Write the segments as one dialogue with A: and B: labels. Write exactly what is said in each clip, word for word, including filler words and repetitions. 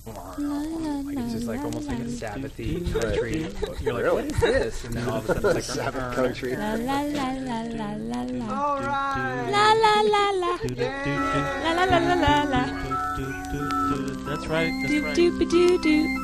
A: It's just like almost like a Sabbathy country. You're like, what is this? And then all of a sudden it's like
B: Sabbath country.
C: La la la la la la la.
A: all right.
C: La la la la. La la la la la la.
D: That's right. That's
C: Doop
D: right.
C: doop doo doo.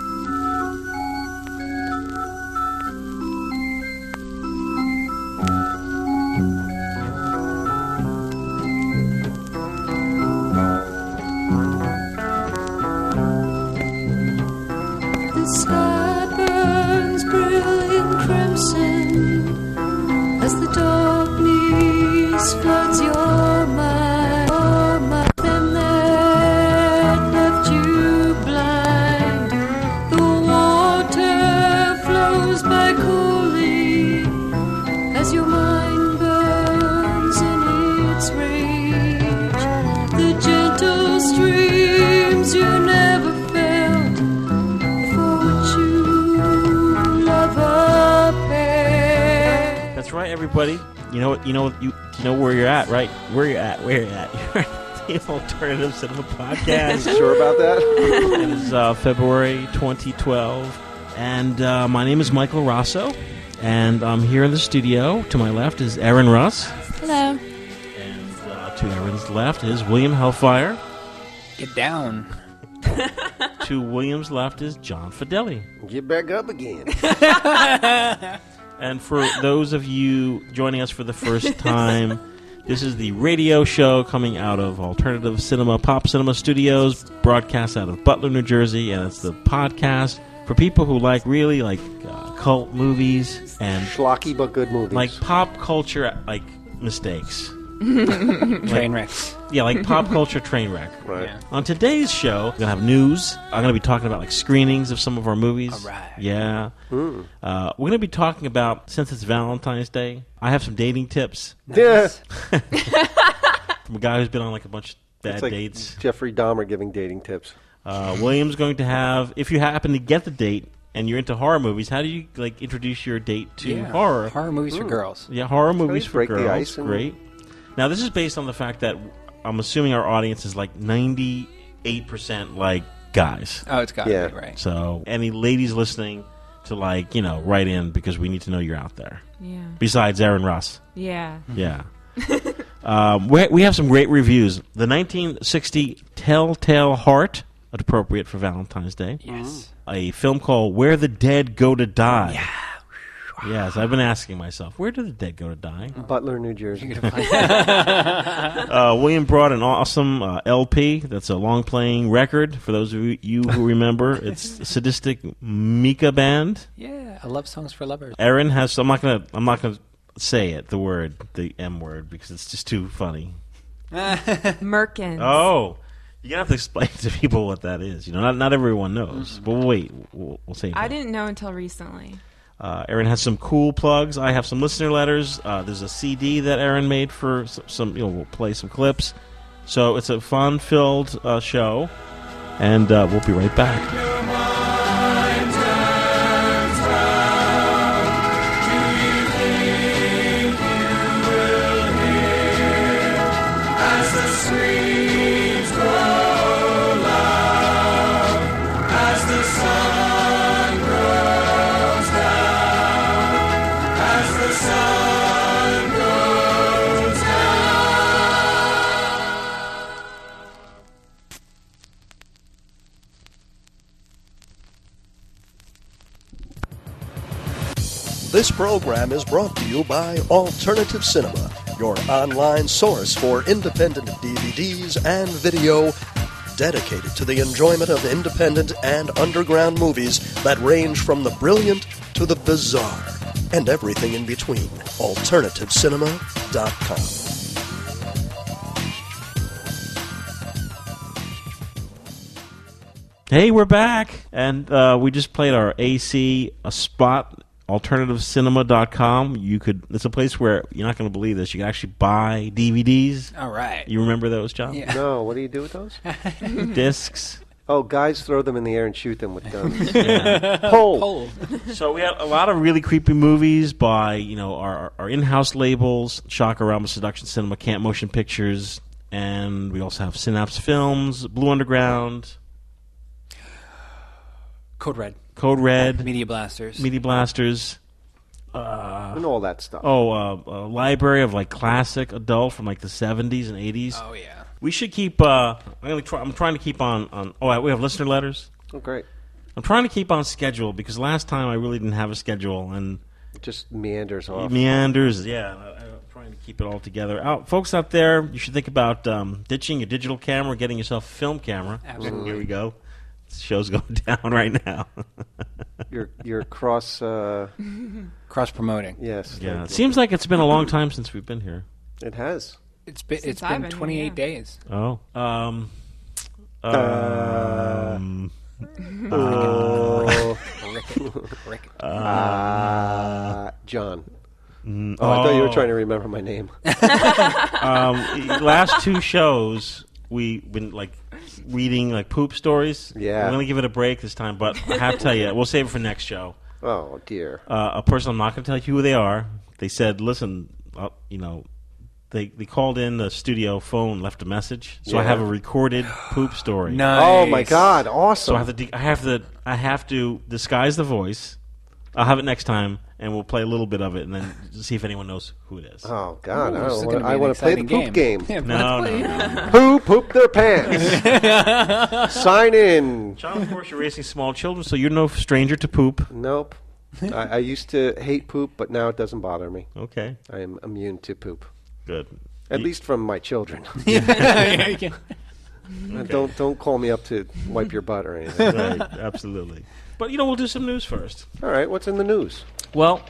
E: The sky burns brilliant crimson as the darkness floods your mind. Your mind. Them that left you blind. The water flows by coolly as your mind burns in its rage. The gentle streams you never felt, for which you love a pair.
D: That's right, everybody. You know what? You know you. You know where you're at, right? Where you're at? Where you're at? You're at the Alternative Cinema Podcast.
B: Sure about that?
D: It is uh, February twenty twelve, and uh, my name is Michael Rosso, and I'm here in the studio. To my left is Aaron Russ,
C: Hello.
D: and uh, to Aaron's left is William Hellfire.
A: Get down.
D: To William's left is John Fideli.
B: Get back up again.
D: And for those of you joining us for the first time, this is the radio show coming out of Alternative Cinema, Pop Cinema Studios, broadcast out of Butler, New Jersey, and it's the podcast for people who like really like uh, cult movies and
B: Schlocky but good movies.
D: like pop culture like mistakes.
A: Train wrecks.
D: Yeah, like pop culture train wreck.
B: right.
A: Yeah.
D: On today's show, we're going to have news. I'm going to be talking about like screenings of some of our movies.
A: All right.
D: Yeah.
B: Mm.
D: Uh, we're going to be talking about, since it's Valentine's Day, I have some dating tips
B: Yeah.
D: from a guy who's been on like a bunch of bad
B: It's like
D: dates.
B: Jeffrey Dahmer giving dating tips.
D: Uh, William's going to have, if you happen to get the date and you're into horror movies, how do you like introduce your date to
A: Yeah.
D: horror?
A: Horror movies for
B: Mm.
A: girls.
D: Yeah, horror movies
B: you
D: for
B: break the
D: girls.
B: ice and-
D: Great. Now, this is based on the fact that I'm assuming our audience is like ninety-eight percent like guys.
A: Oh, it's got
B: Yeah.
A: to be, right.
D: So, any ladies listening to like, you know, write in because we need to know you're out there.
C: Yeah.
D: Besides Aaron Russ.
C: Yeah.
D: Yeah. um, we, we have some great reviews. The nineteen sixty Telltale Heart, appropriate for Valentine's Day.
A: Yes.
D: A film called Where the Dead Go to Die. Yeah. Yes, I've been asking myself, where do the dead go to die?
B: Butler, New Jersey.
D: Uh, William brought an awesome uh, L P. That's a long-playing record. For those of you who remember, it's Sadistic Mika Band.
A: Yeah, I love songs for lovers.
D: Aaron has. I'm not gonna. I'm not gonna say it. The word, the M word, because it's just too funny.
C: Merkins.
D: Oh, you're gonna have to explain to people what that is. You know, not not everyone knows. But we'll wait. We'll, we'll say.
C: I didn't know until recently.
D: Uh, Aaron has some cool plugs. I have some listener letters. Uh, there's a C D that Aaron made for some, some. You know, we'll play some clips. So it's a fun-filled uh, show, and uh, we'll be right back.
F: This program is brought to you by Alternative Cinema, your online source for independent D V Ds and video dedicated to the enjoyment of independent and underground movies that range from the brilliant to the bizarre and everything in between. alternative cinema dot com.
D: Hey, we're back, and uh, we just played our A C a spot. alternative cinema dot com. You could. It's a place where you're not going to believe this. You can actually buy D V Ds.
A: All right.
D: You remember those, John?
A: Yeah.
B: No, what do you do with those?
D: Discs.
B: Oh, guys throw them in the air and shoot them with guns.
D: Yeah.
B: Pole.
A: Pole.
D: So we had a lot of really creepy movies by you know our our in-house labels: Shocker, Rama Seduction Cinema, Camp Motion Pictures, and we also have Synapse Films, Blue Underground.
A: Code Red.
D: Code Red,
A: Media Blasters.
D: Media Blasters. Uh,
B: and all that stuff.
D: oh, uh, a library of like classic adult from like the seventies and eighties.
A: Oh, yeah.
D: We should keep. Uh, I'm gonna try. I'm trying to keep on. on oh, we have listener letters.
B: Oh, great.
D: I'm trying to keep on schedule because last time I really didn't have a schedule and
B: It just meanders off.
D: meanders. Yeah, I, I'm trying to keep it all together. Out, folks out there, you should think about um, ditching your digital camera, getting yourself a film camera.
A: Absolutely.
D: Here we go. This show's going down right now.
B: You're you're cross. Uh,
A: Cross promoting.
B: yes.
D: Yeah,
B: thank
D: it
B: you.
D: seems like it's been a long time since we've been here.
B: It has.
A: It's been
C: Since
A: it's
C: I've
A: been
C: been here,
A: twenty-eight
C: yeah.
A: days.
D: Oh, um,
B: Uh,
D: um,
B: Oh,
A: Rick.
B: uh, John.
D: mm,
B: Oh, I thought you were
D: oh.
B: trying to remember my name.
D: um, last two shows we've been like reading like poop stories.
B: Yeah.
D: we're gonna give it a break this time, but I have to tell you, we'll save it for next show.
B: Oh dear.
D: Uh, a person, I'm not going to tell you who they are. They said, "Listen, uh, you know, they they called in the studio phone, left a message, so I
B: Yeah.
D: have a recorded poop story.
A: Nice.
B: Oh my God! Awesome.
D: So I have to de- I have to I have to disguise the voice. I'll have it next time, and we'll play a little bit of it, and then see if anyone knows who it is.
B: Oh God!
A: Ooh,
B: I,
A: this is
B: don't
A: gonna
B: wanna,
A: be
B: I
A: an
B: want to play the
A: exciting
B: poop game.
A: Yeah,
D: no,
A: let's
D: no,
A: play.
D: no, no.
B: Who pooped their pants? Sign in.
D: John, of course, you're raising small children, so you're no stranger to poop.
B: Nope. I, I used to hate poop, but now it doesn't bother me.
D: Okay,
B: I am immune to poop,
D: good.
B: at
D: You-
B: least from my children.
A: Yeah, you can-
B: Uh, Don't don't call me up to wipe your butt or anything.
D: right, absolutely. But you know, we'll do some news first.
B: All right, what's in the news?
D: Well,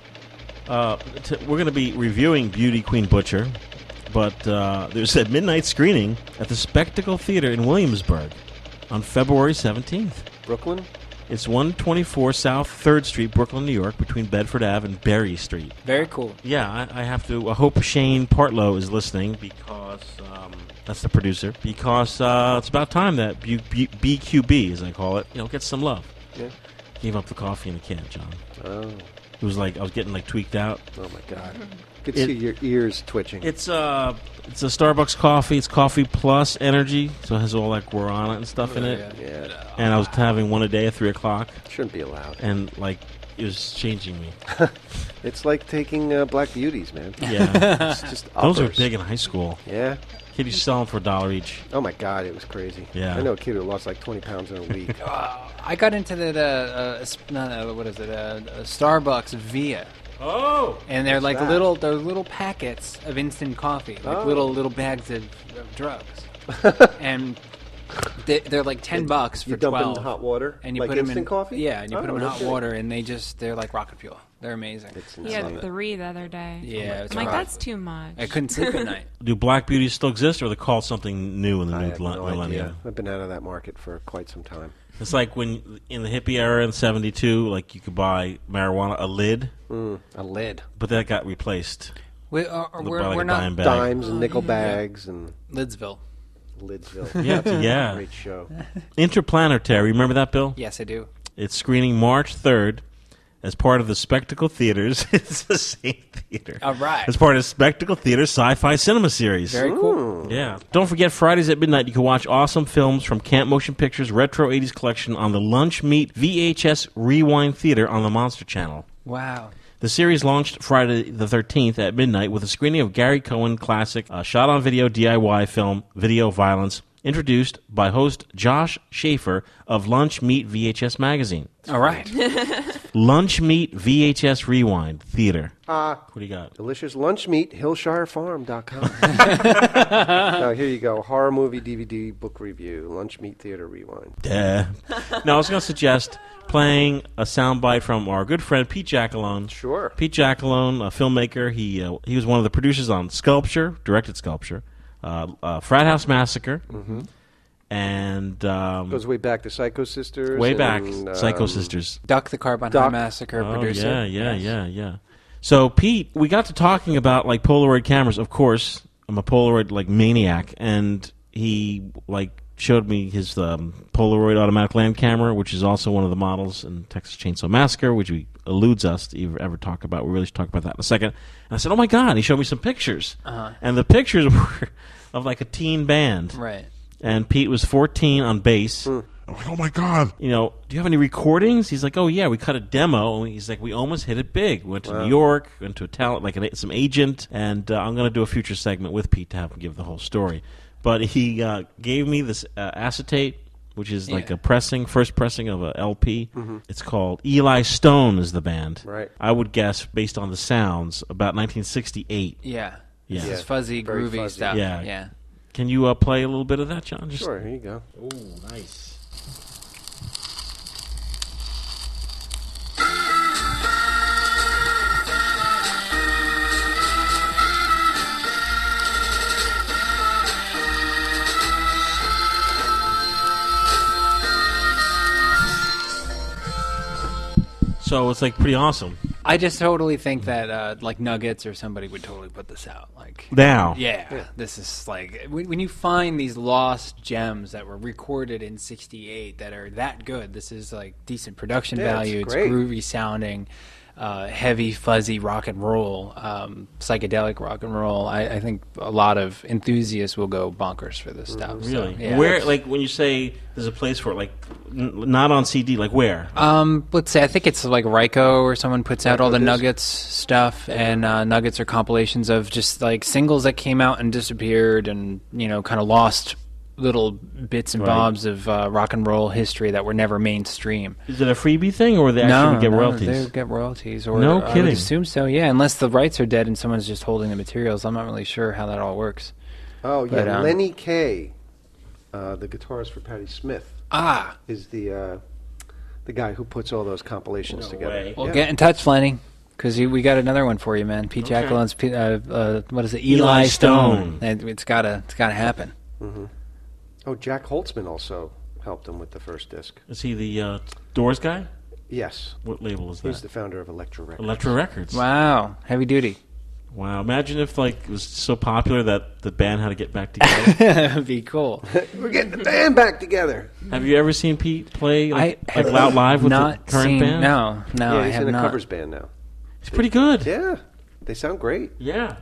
D: uh, t- we're going to be reviewing Beauty Queen Butcher, but uh, there's a midnight screening at the Spectacle Theater in Williamsburg on February seventeenth.
B: Brooklyn?
D: It's one twenty-four South third Street, Brooklyn, New York, between Bedford Avenue and Berry Street.
A: Very cool.
D: Yeah, I, I have to. I hope Shane Partlow is listening because um, that's the producer. Because uh, it's about time that B- B- B Q B, as I call it, you know, gets some love.
B: Yeah.
D: Gave up the coffee in the can, John.
B: Oh,
D: It was like I was getting like tweaked out.
B: oh my God! Could
D: It-
B: see your ears twitching.
D: It's uh, it's a Starbucks coffee. It's coffee plus energy, so it has all that guarana and stuff in it.
B: yeah,
D: And I was having one a day at three o'clock,
B: shouldn't be allowed.
D: and like it was changing me.
B: It's like taking uh, Black Beauties, man.
D: Yeah,
B: It's just
D: those were
B: uppers.
D: big in high school.
B: Yeah.
D: Kid used to sell them for a dollar each.
B: Oh my God, it was crazy.
D: Yeah.
B: I know a kid who lost like twenty pounds in a week.
A: Uh, I got into that. Uh, uh, sp- not, uh, what is it? Uh, uh, Starbucks Via,
D: Oh,
A: and they're like
B: that?
A: little. They're little packets of instant coffee, like
B: Oh.
A: little little bags of, of drugs, and they, they're like ten bucks for
B: You dump
A: twelve.
B: in hot water,
A: and you
B: like
A: put them
B: instant
A: in
B: coffee.
A: Yeah, and you put
B: Oh,
A: them in
B: no
A: hot
B: kidding.
A: water, and they just they're like rocket fuel. They're amazing.
B: It's
C: He had
B: insane.
C: three the other day.
A: Yeah, it's
C: I'm like,
A: rough.
C: that's too much.
A: I couldn't sleep at night.
D: do Black Beauties still exist, or are they called something new in the
B: I
D: new
B: have
D: mil-
B: no
D: millennium?
B: idea. I've been out of that market for quite some time.
D: It's like when in the hippie era in seventy-two, like you could buy marijuana a lid,
B: Mm, a lid,
D: but that got replaced.
A: We, uh,
D: Looked
A: we're
D: like
A: we're
D: a
A: not
D: dime bag.
B: dimes and
C: Oh,
B: nickel
C: yeah.
B: bags and
A: Lidsville.
B: Lidsville.
D: Yeah, it's- yeah.
B: Great show.
D: Interplanetary, remember that, Bill?
A: Yes, I do.
D: It's screening March third as part of the Spectacle Theaters. It's the same theater.
A: All right.
D: As part of Spectacle Theater Sci-Fi Cinema Series.
A: Very cool.
D: Yeah. Don't forget, Fridays at midnight, you can watch awesome films from Camp Motion Pictures Retro eighties Collection on the Lunch Meat V H S Rewind Theater on the Monster Channel.
A: Wow.
D: The series launched Friday the thirteenth at midnight with a screening of Gary Cohen classic uh, shot-on-video D I Y film Video Violence, introduced by host Josh Schaefer of Lunch Meat V H S Magazine.
A: All right.
D: Lunch Meat V H S Rewind Theater.
B: Ah,
D: What do you got?
B: delicious lunch meat, hillshire farm dot com. Now, here you go. Horror movie D V D book review. Lunch Meat Theater Rewind.
D: Duh. Now, I was going to suggest playing a soundbite from our good friend Pete Jackalone.
B: Sure.
D: Pete Jackalone, a filmmaker. He uh, he was one of the producers on Sculpture, directed Sculpture, uh, uh, Frat House Massacre, and um,
B: Goes way back to Psycho Sisters.
D: way back,
B: and, um,
D: Psycho Sisters.
A: Duck the Carbon
B: Duck.
A: Massacre
D: Oh,
A: producer.
D: yeah, yeah,
A: Yes.
D: yeah, yeah. So, Pete, we got to talking about like Polaroid cameras. Of course, I'm a Polaroid like maniac, and he like showed me his um, Polaroid automatic land camera, which is also one of the models in Texas Chainsaw Massacre, which we eludes us to ever, ever talk about. We really should talk about that in a second. And I said, "Oh my God!" He showed me some pictures,
A: Uh-huh.
D: and the pictures were of like a teen band.
A: Right.
D: And Pete was fourteen on bass, I'm like, oh my God. You know, do you have any recordings? He's like, oh yeah, we cut a demo. And he's like, we almost hit it big. We went to
B: Wow.
D: New York, went to a talent, like an, some agent, and uh, I'm going to do a future segment with Pete to have him give the whole story. But he uh, gave me this uh, acetate, which is like
A: Yeah.
D: a pressing, first pressing of a L P. Mm-hmm. It's called Eli Stone is the band.
B: Right.
D: I would guess, based on the sounds, about nineteen sixty-eight.
A: Yeah.
D: Yeah.
A: This is fuzzy,
B: Very
A: groovy
B: fuzzy.
A: stuff.
D: Yeah.
A: Yeah.
D: Can you uh, play a little bit of that, John? Just
B: Sure, here you go.
D: Oh, nice. So it's like pretty awesome.
A: I just totally think that uh, like Nuggets or somebody would totally put this out. Like
D: Now.
A: Yeah, this is like when, when you find these lost gems that were recorded in sixty-eight that are that good. This is like decent production
B: Yeah, it's
A: value. It's,
B: great.
A: groovy sounding, uh, heavy, fuzzy rock and roll, um, psychedelic rock and roll. I, I think a lot of enthusiasts will go bonkers for this stuff. so,
D: Really?
A: yeah.
D: Where, like, when you say there's a place for it, like, n- not on C D, like where?
A: Um, let's say I think it's like Ryko or someone puts out all the
B: Ryko disc?
A: Nuggets stuff, and uh, Nuggets are compilations of just like singles that came out and disappeared, and you know, kind of lost little bits and
D: Right.
A: bobs of uh, rock and roll history that were never mainstream.
D: Is it a freebie thing, or they actually
A: no,
D: would get
A: no,
D: royalties?
A: they would get royalties. Or
D: No
A: I
D: kidding.
A: would assume so. Yeah, unless the rights are dead and someone's just holding the materials. I'm not really sure how that all works.
B: Oh, yeah.
A: But, um,
B: Lenny Kaye, uh, the guitarist for Patti Smith,
A: Ah,
B: is the uh, the guy who puts all those compilations
D: No
B: together.
D: way.
A: well,
B: Yeah.
A: get in touch, Lenny. Because we got another one for you, man. Pete
D: Okay.
A: Jacqueline's, uh, uh, what is it?
D: Eli
A: Eli,
D: Stone.
A: Stone. It, it's gotta, it's gotta happen.
B: Oh, Jack Holtzman also helped him with the first disc.
D: Is he the uh, Doors guy?
B: Yes.
D: What label is
B: He's
D: that?
B: the founder of Elektra Records.
D: Elektra Records.
A: Wow, heavy duty.
D: Wow. Imagine if like it was so popular that the band had to get back together.
A: That would be cool.
B: We're getting the band back together.
D: Have you ever seen Pete play like,
A: I
D: like loud live with
A: not
D: the current
A: seen,
D: band?
A: No, no,
B: yeah,
A: I
B: he's
A: have
B: in a
A: not.
B: covers band now.
D: He's pretty good.
B: Yeah. They sound great.
D: Yeah.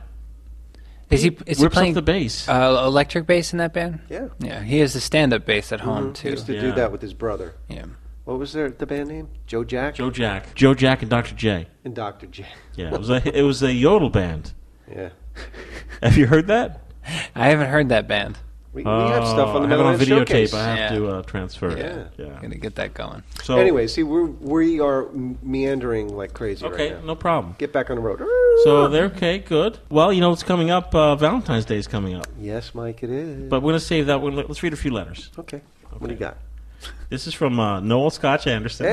A: Is he? Is he
D: Rips
A: playing
D: up the bass.
A: uh, electric bass in that band?
B: Yeah.
A: Yeah, he has the stand-up bass at home
B: Mhm. He
A: too.
B: used to
D: Yeah.
B: do that with his brother.
A: Yeah.
B: What was their the band name? Joe Jack
D: Joe Jack. Joe Jack and Doctor J.
B: and Doctor J.
D: Yeah, it was a it was a yodel band.
B: Yeah.
D: Have you heard that?
A: I haven't heard that band.
B: We, we have stuff on the
D: I have it on
B: Meadowlands
D: videotape.
B: Showcase.
D: I have
A: Yeah.
D: to uh, transfer it.
B: Yeah.
D: Yeah.
A: Gonna get that going.
D: So
B: Anyway, see, we're, we are meandering like crazy
D: okay,
B: right now.
D: no problem.
B: Get back on the road.
D: So they're okay, good. Well, you know what's coming up? Uh, Valentine's Day is coming up,
B: Yes, Mike, it is.
D: but we're gonna save that one. Let's read a few letters.
B: okay. What do you got?
D: This is from uh, Noel Scotch Anderson.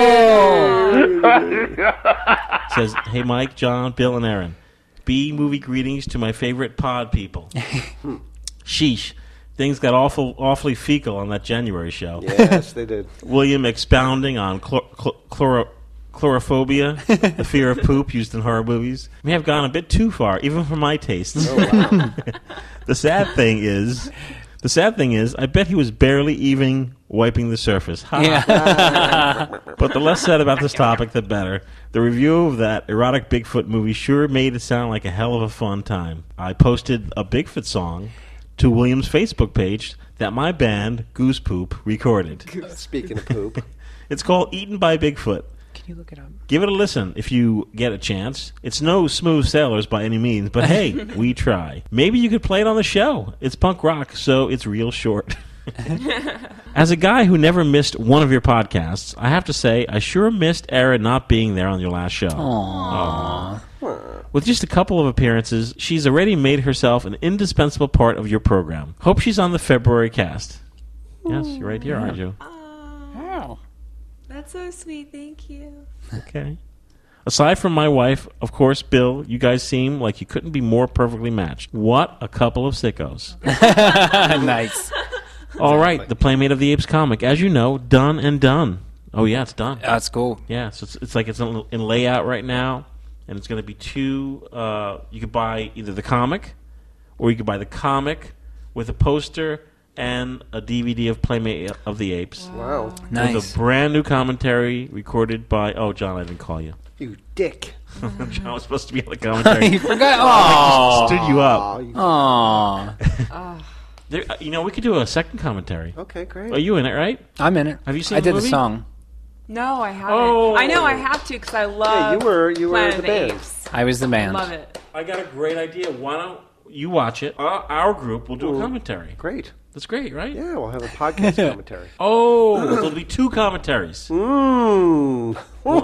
D: Says, "Hey, Mike, John, Bill, and Aaron. B movie greetings to my favorite pod people. Sheesh, things got awful, awfully fecal on that January show.
B: Yes, they did.
D: William expounding on chlor- chlor- chloro- chlorophobia, the fear of poop used in horror movies, may have gone a bit too far, even for my tastes.
B: Oh, wow.
D: The sad thing is, the sad thing is, I bet he was barely even wiping the surface. Ha.
A: Yeah.
D: But the less said about this topic, the better. The review of that erotic Bigfoot movie sure made it sound like a hell of a fun time. I posted a Bigfoot song to William's Facebook page that my band, Goose Poop, recorded.
B: Speaking of poop.
D: It's called Eaten by Bigfoot.
A: Can you look it up?
D: Give it a listen if you get a chance. It's no Smooth Sailors by any means, but hey, we try. Maybe you could play it on the show. It's punk rock, so it's real short. As a guy who never missed one of your podcasts, I have to say I sure missed Erin not being there on your last show.
A: Aww.
D: With just a couple of appearances, she's already made herself an indispensable part of your program. Hope she's on the February cast. Yes, you're right here, aren't you?
C: Oh, that's so sweet. Thank you.
D: Okay. Aside from my wife, of course, Bill, you guys seem like you couldn't be more perfectly matched. What a couple of sickos.
A: Nice.
D: All right, the Playmate of the Apes comic, as you know, done and done. Oh, yeah, it's done.
A: That's cool.
D: Yeah, so it's, it's like it's in, in layout right now, and it's going to be two. Uh, you could buy either the comic, or you could buy the comic with a poster and a D V D of Playmate of the Apes.
B: Wow.
D: With
A: Nice.
D: a brand new commentary recorded by. Oh, John, I didn't call you.
B: You dick.
D: John was supposed to be on the commentary.
A: You forgot. Aww.
D: Stood you up.
B: Oh, you-
A: Aww.
D: There, uh, you know, we could do a second commentary.
B: Okay, great.
D: Are you in it, right?
A: I'm in it.
D: Have you seen
A: I
D: the
A: did
D: movie?
A: the song.
C: No, I haven't.
D: Oh.
C: I know I have to because I love.
B: Yeah, you were you were
C: Planet
B: the
C: of the
B: band.
C: Apes.
A: I was the band.
C: Love it.
D: I got a great idea. Why don't you watch it? Our, our group will do a commentary.
B: Great.
D: That's great, right?
B: Yeah, we'll have a podcast commentary.
D: Oh, there'll be two commentaries.
B: Mmm.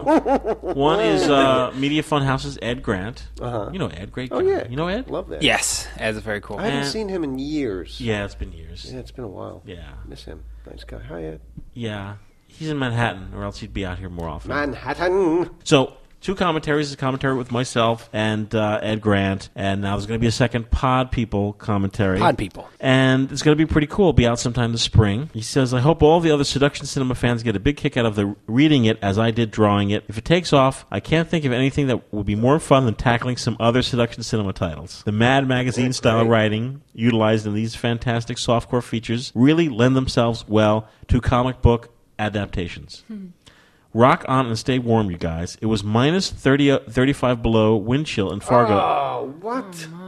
D: One is uh, Media Funhouse's Ed Grant.
B: Uh-huh.
D: You know Ed, great
B: Oh,
D: guy.
B: yeah.
D: You know Ed?
B: Love that.
A: Yes, that's very cool.
B: I haven't
D: And-
B: seen him in years.
D: Yeah, it's been years.
B: Yeah, it's been a while.
D: Yeah.
B: Miss him. Nice guy. Hi, Ed.
D: Yeah. He's in Manhattan, or else he'd be out here more often.
B: Manhattan.
D: So, two commentaries. A commentary with myself and uh, Ed Grant. And now there's going to be a second Pod People commentary.
A: Pod People.
D: And it's going to be pretty cool. It'll be out sometime this spring. He says, I hope all the other Seduction Cinema fans get a big kick out of the reading it as I did drawing it. If it takes off, I can't think of anything that would be more fun than tackling some other Seduction Cinema titles. The Mad Magazine-style writing utilized in these fantastic softcore features really lend themselves well to comic book adaptations. Rock on and stay warm, you guys. It was minus thirty, uh, thirty-five below wind chill in Fargo.
B: Oh, what?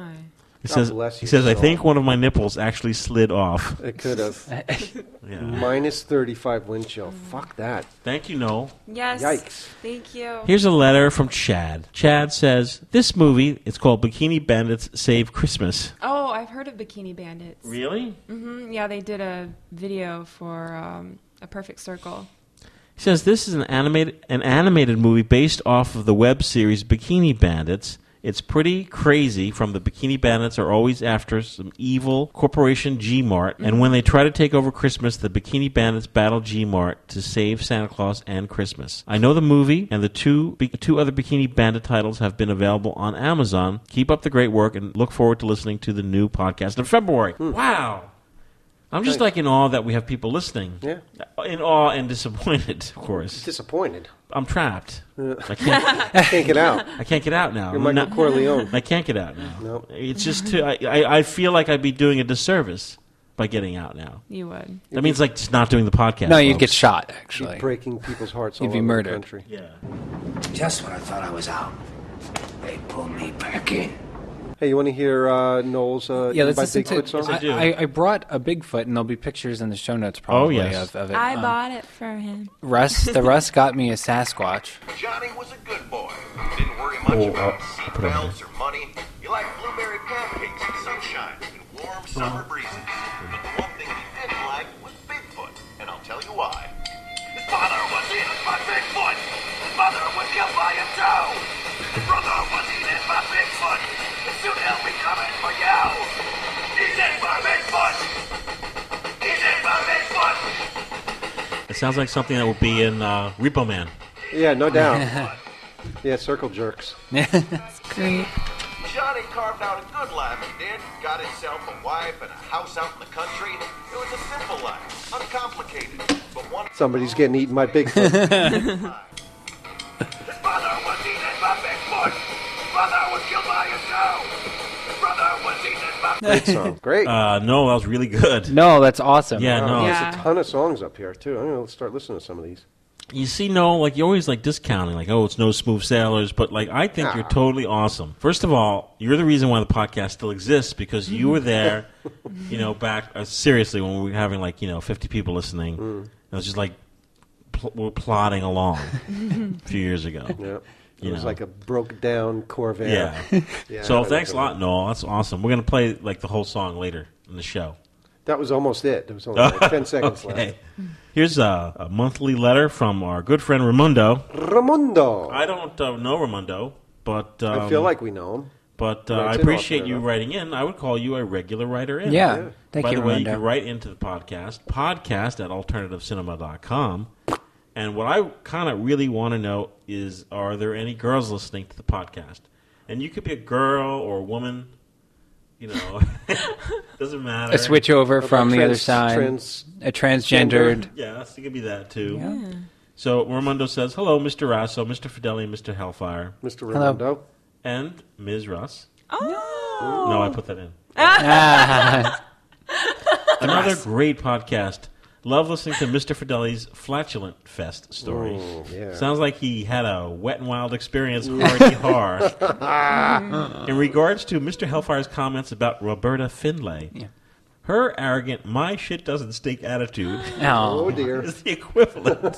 D: he
B: God
D: says,
B: bless
D: he
B: you,
D: says I
B: soul.
D: think one of my nipples actually slid off.
B: It could have.
D: Yeah.
B: Minus thirty-five wind chill. Fuck that.
D: Thank you, Noel.
C: Yes.
B: Yikes.
C: Thank you.
D: Here's a letter from Chad. Chad says, this movie, it's called Bikini Bandits Save Christmas.
C: Oh, I've heard of Bikini Bandits.
D: Really?
C: hmm Yeah, they did a video for um, A Perfect Circle.
D: He says this is an animated an animated movie based off of the web series Bikini Bandits. It's pretty crazy. From the Bikini Bandits are always after some evil corporation G-Mart, and when they try to take over Christmas, the Bikini Bandits battle G-Mart to save Santa Claus and Christmas. I know the movie and the two bi- two other Bikini Bandit titles have been available on Amazon. Keep up the great work and look forward to listening to the new podcast in February. Wow. I'm just like in awe that we have people listening.
B: Yeah.
D: In awe and disappointed, of course.
B: Disappointed.
D: I'm trapped. I can't.
B: Can't get out.
D: I can't get out now.
B: You're Michael
D: No-
B: Corleone.
D: I can't get out now.
B: Nope.
D: It's just too. I, I I feel like I'd be doing a disservice by getting out now.
C: You would.
D: That means like just not doing the podcast.
A: No, you'd
D: folks.
A: get shot,
B: Keep
A: actually.
B: breaking people's hearts
A: You'd
B: all
A: be
B: over
A: murdered.
B: the country.
D: Yeah.
G: Just when I thought I was out, they pulled me back in.
B: Hey, you want to hear uh, Noel's uh,
A: Yeah, let's
B: by
A: listen
B: Bigfoot
A: to.
B: song?
D: I do.
A: I, I, I brought a Bigfoot, and there'll be pictures in the show notes probably
D: yes.
A: of, of it.
C: I
A: Um,
C: bought it for him.
A: Russ, the Russ got me a Sasquatch.
H: Johnny was a good boy. Didn't worry much
D: Oh,
H: about
D: uh,
H: seat
D: put it on
H: belts or money. He liked blueberry pancakes and sunshine and warm summer breezes. But the one thing he didn't like was Bigfoot, and I'll tell you why. His father was eaten by Bigfoot. His mother was killed by him too. His brother was eaten by Bigfoot. And soon he'll be coming for you. He's in by Bigfoot. He's in by Bigfoot.
D: It sounds like something that would be in uh, Repo Man.
B: Yeah, no doubt. Yeah, circle jerks.
C: Great.
H: Johnny carved out a good life, he did. Got himself a wife and a house out in the country. It was a simple life, uncomplicated. But one
B: Somebody's getting eaten by Bigfoot.
H: His father was eaten by Bigfoot. His mother was killed by him too. His brother was eaten by
B: Great song. Great.
D: Uh, no, that was really good.
A: No, that's awesome.
D: Yeah,
B: Wow,
D: no.
B: There's
C: Yeah.
B: a ton of songs up here, too. I'm going to start listening to some of these.
D: You see, no, like you're always like discounting, like, oh, it's no Smooth Sailors, but like I think
B: Ah.
D: you're totally awesome. First of all, you're the reason why the podcast still exists because you were there, you know, back uh, seriously when we were having like you know fifty people listening.
B: Mm.
D: It was just like pl- we're plodding along a few years ago.
B: Yeah. It
D: You
B: was
D: know.
B: like a broke down Corvair.
D: Yeah.
B: Yeah,
D: So
B: I
D: thanks a
B: remember
D: lot, Noel. That's awesome. We're gonna play like the whole song later in the show.
B: That was almost it. There was only like ten seconds
D: Okay.
B: left.
D: Here's a, a monthly letter from our good friend Raimundo.
B: Ramundo.
D: I don't uh, know Raimundo, but um,
B: I feel like we know him.
D: But uh,
B: Writes
D: I
B: in
D: appreciate
B: often
D: you
B: enough.
D: writing in. I would call you a regular writer in.
A: Yeah.
B: Yeah.
A: Thank
D: By
A: you,
D: the way, you
A: Raimundo.
D: can write into the podcast, podcast at alternative cinema dot com. And what I kind of really want to know is, are there any girls listening to the podcast? And you could be a girl or a woman. You know, doesn't matter.
A: A switch over
B: About
A: from the
B: trans-
A: other side.
B: trans-
A: a transgendered.
D: Yes, it could be that too.
A: Yeah.
D: So Raimundo says, hello, Mister Rasso, Mister Fideli, Mister Hellfire,
B: Mister
A: Hello.
B: Ramundo.
D: and Miz Russ.
C: Oh.
D: No, I put that in.
A: Ah.
D: Another great podcast. Love listening to Mister Fideli's Flatulent Fest story.
B: Ooh, yeah.
D: Sounds like he had a wet and wild experience, hardy har. In regards to Mister Hellfire's comments about Roberta Findlay,
A: Yeah.
D: Her arrogant, my shit doesn't stink attitude
B: Oh,
A: Oh,
B: dear.
D: is the equivalent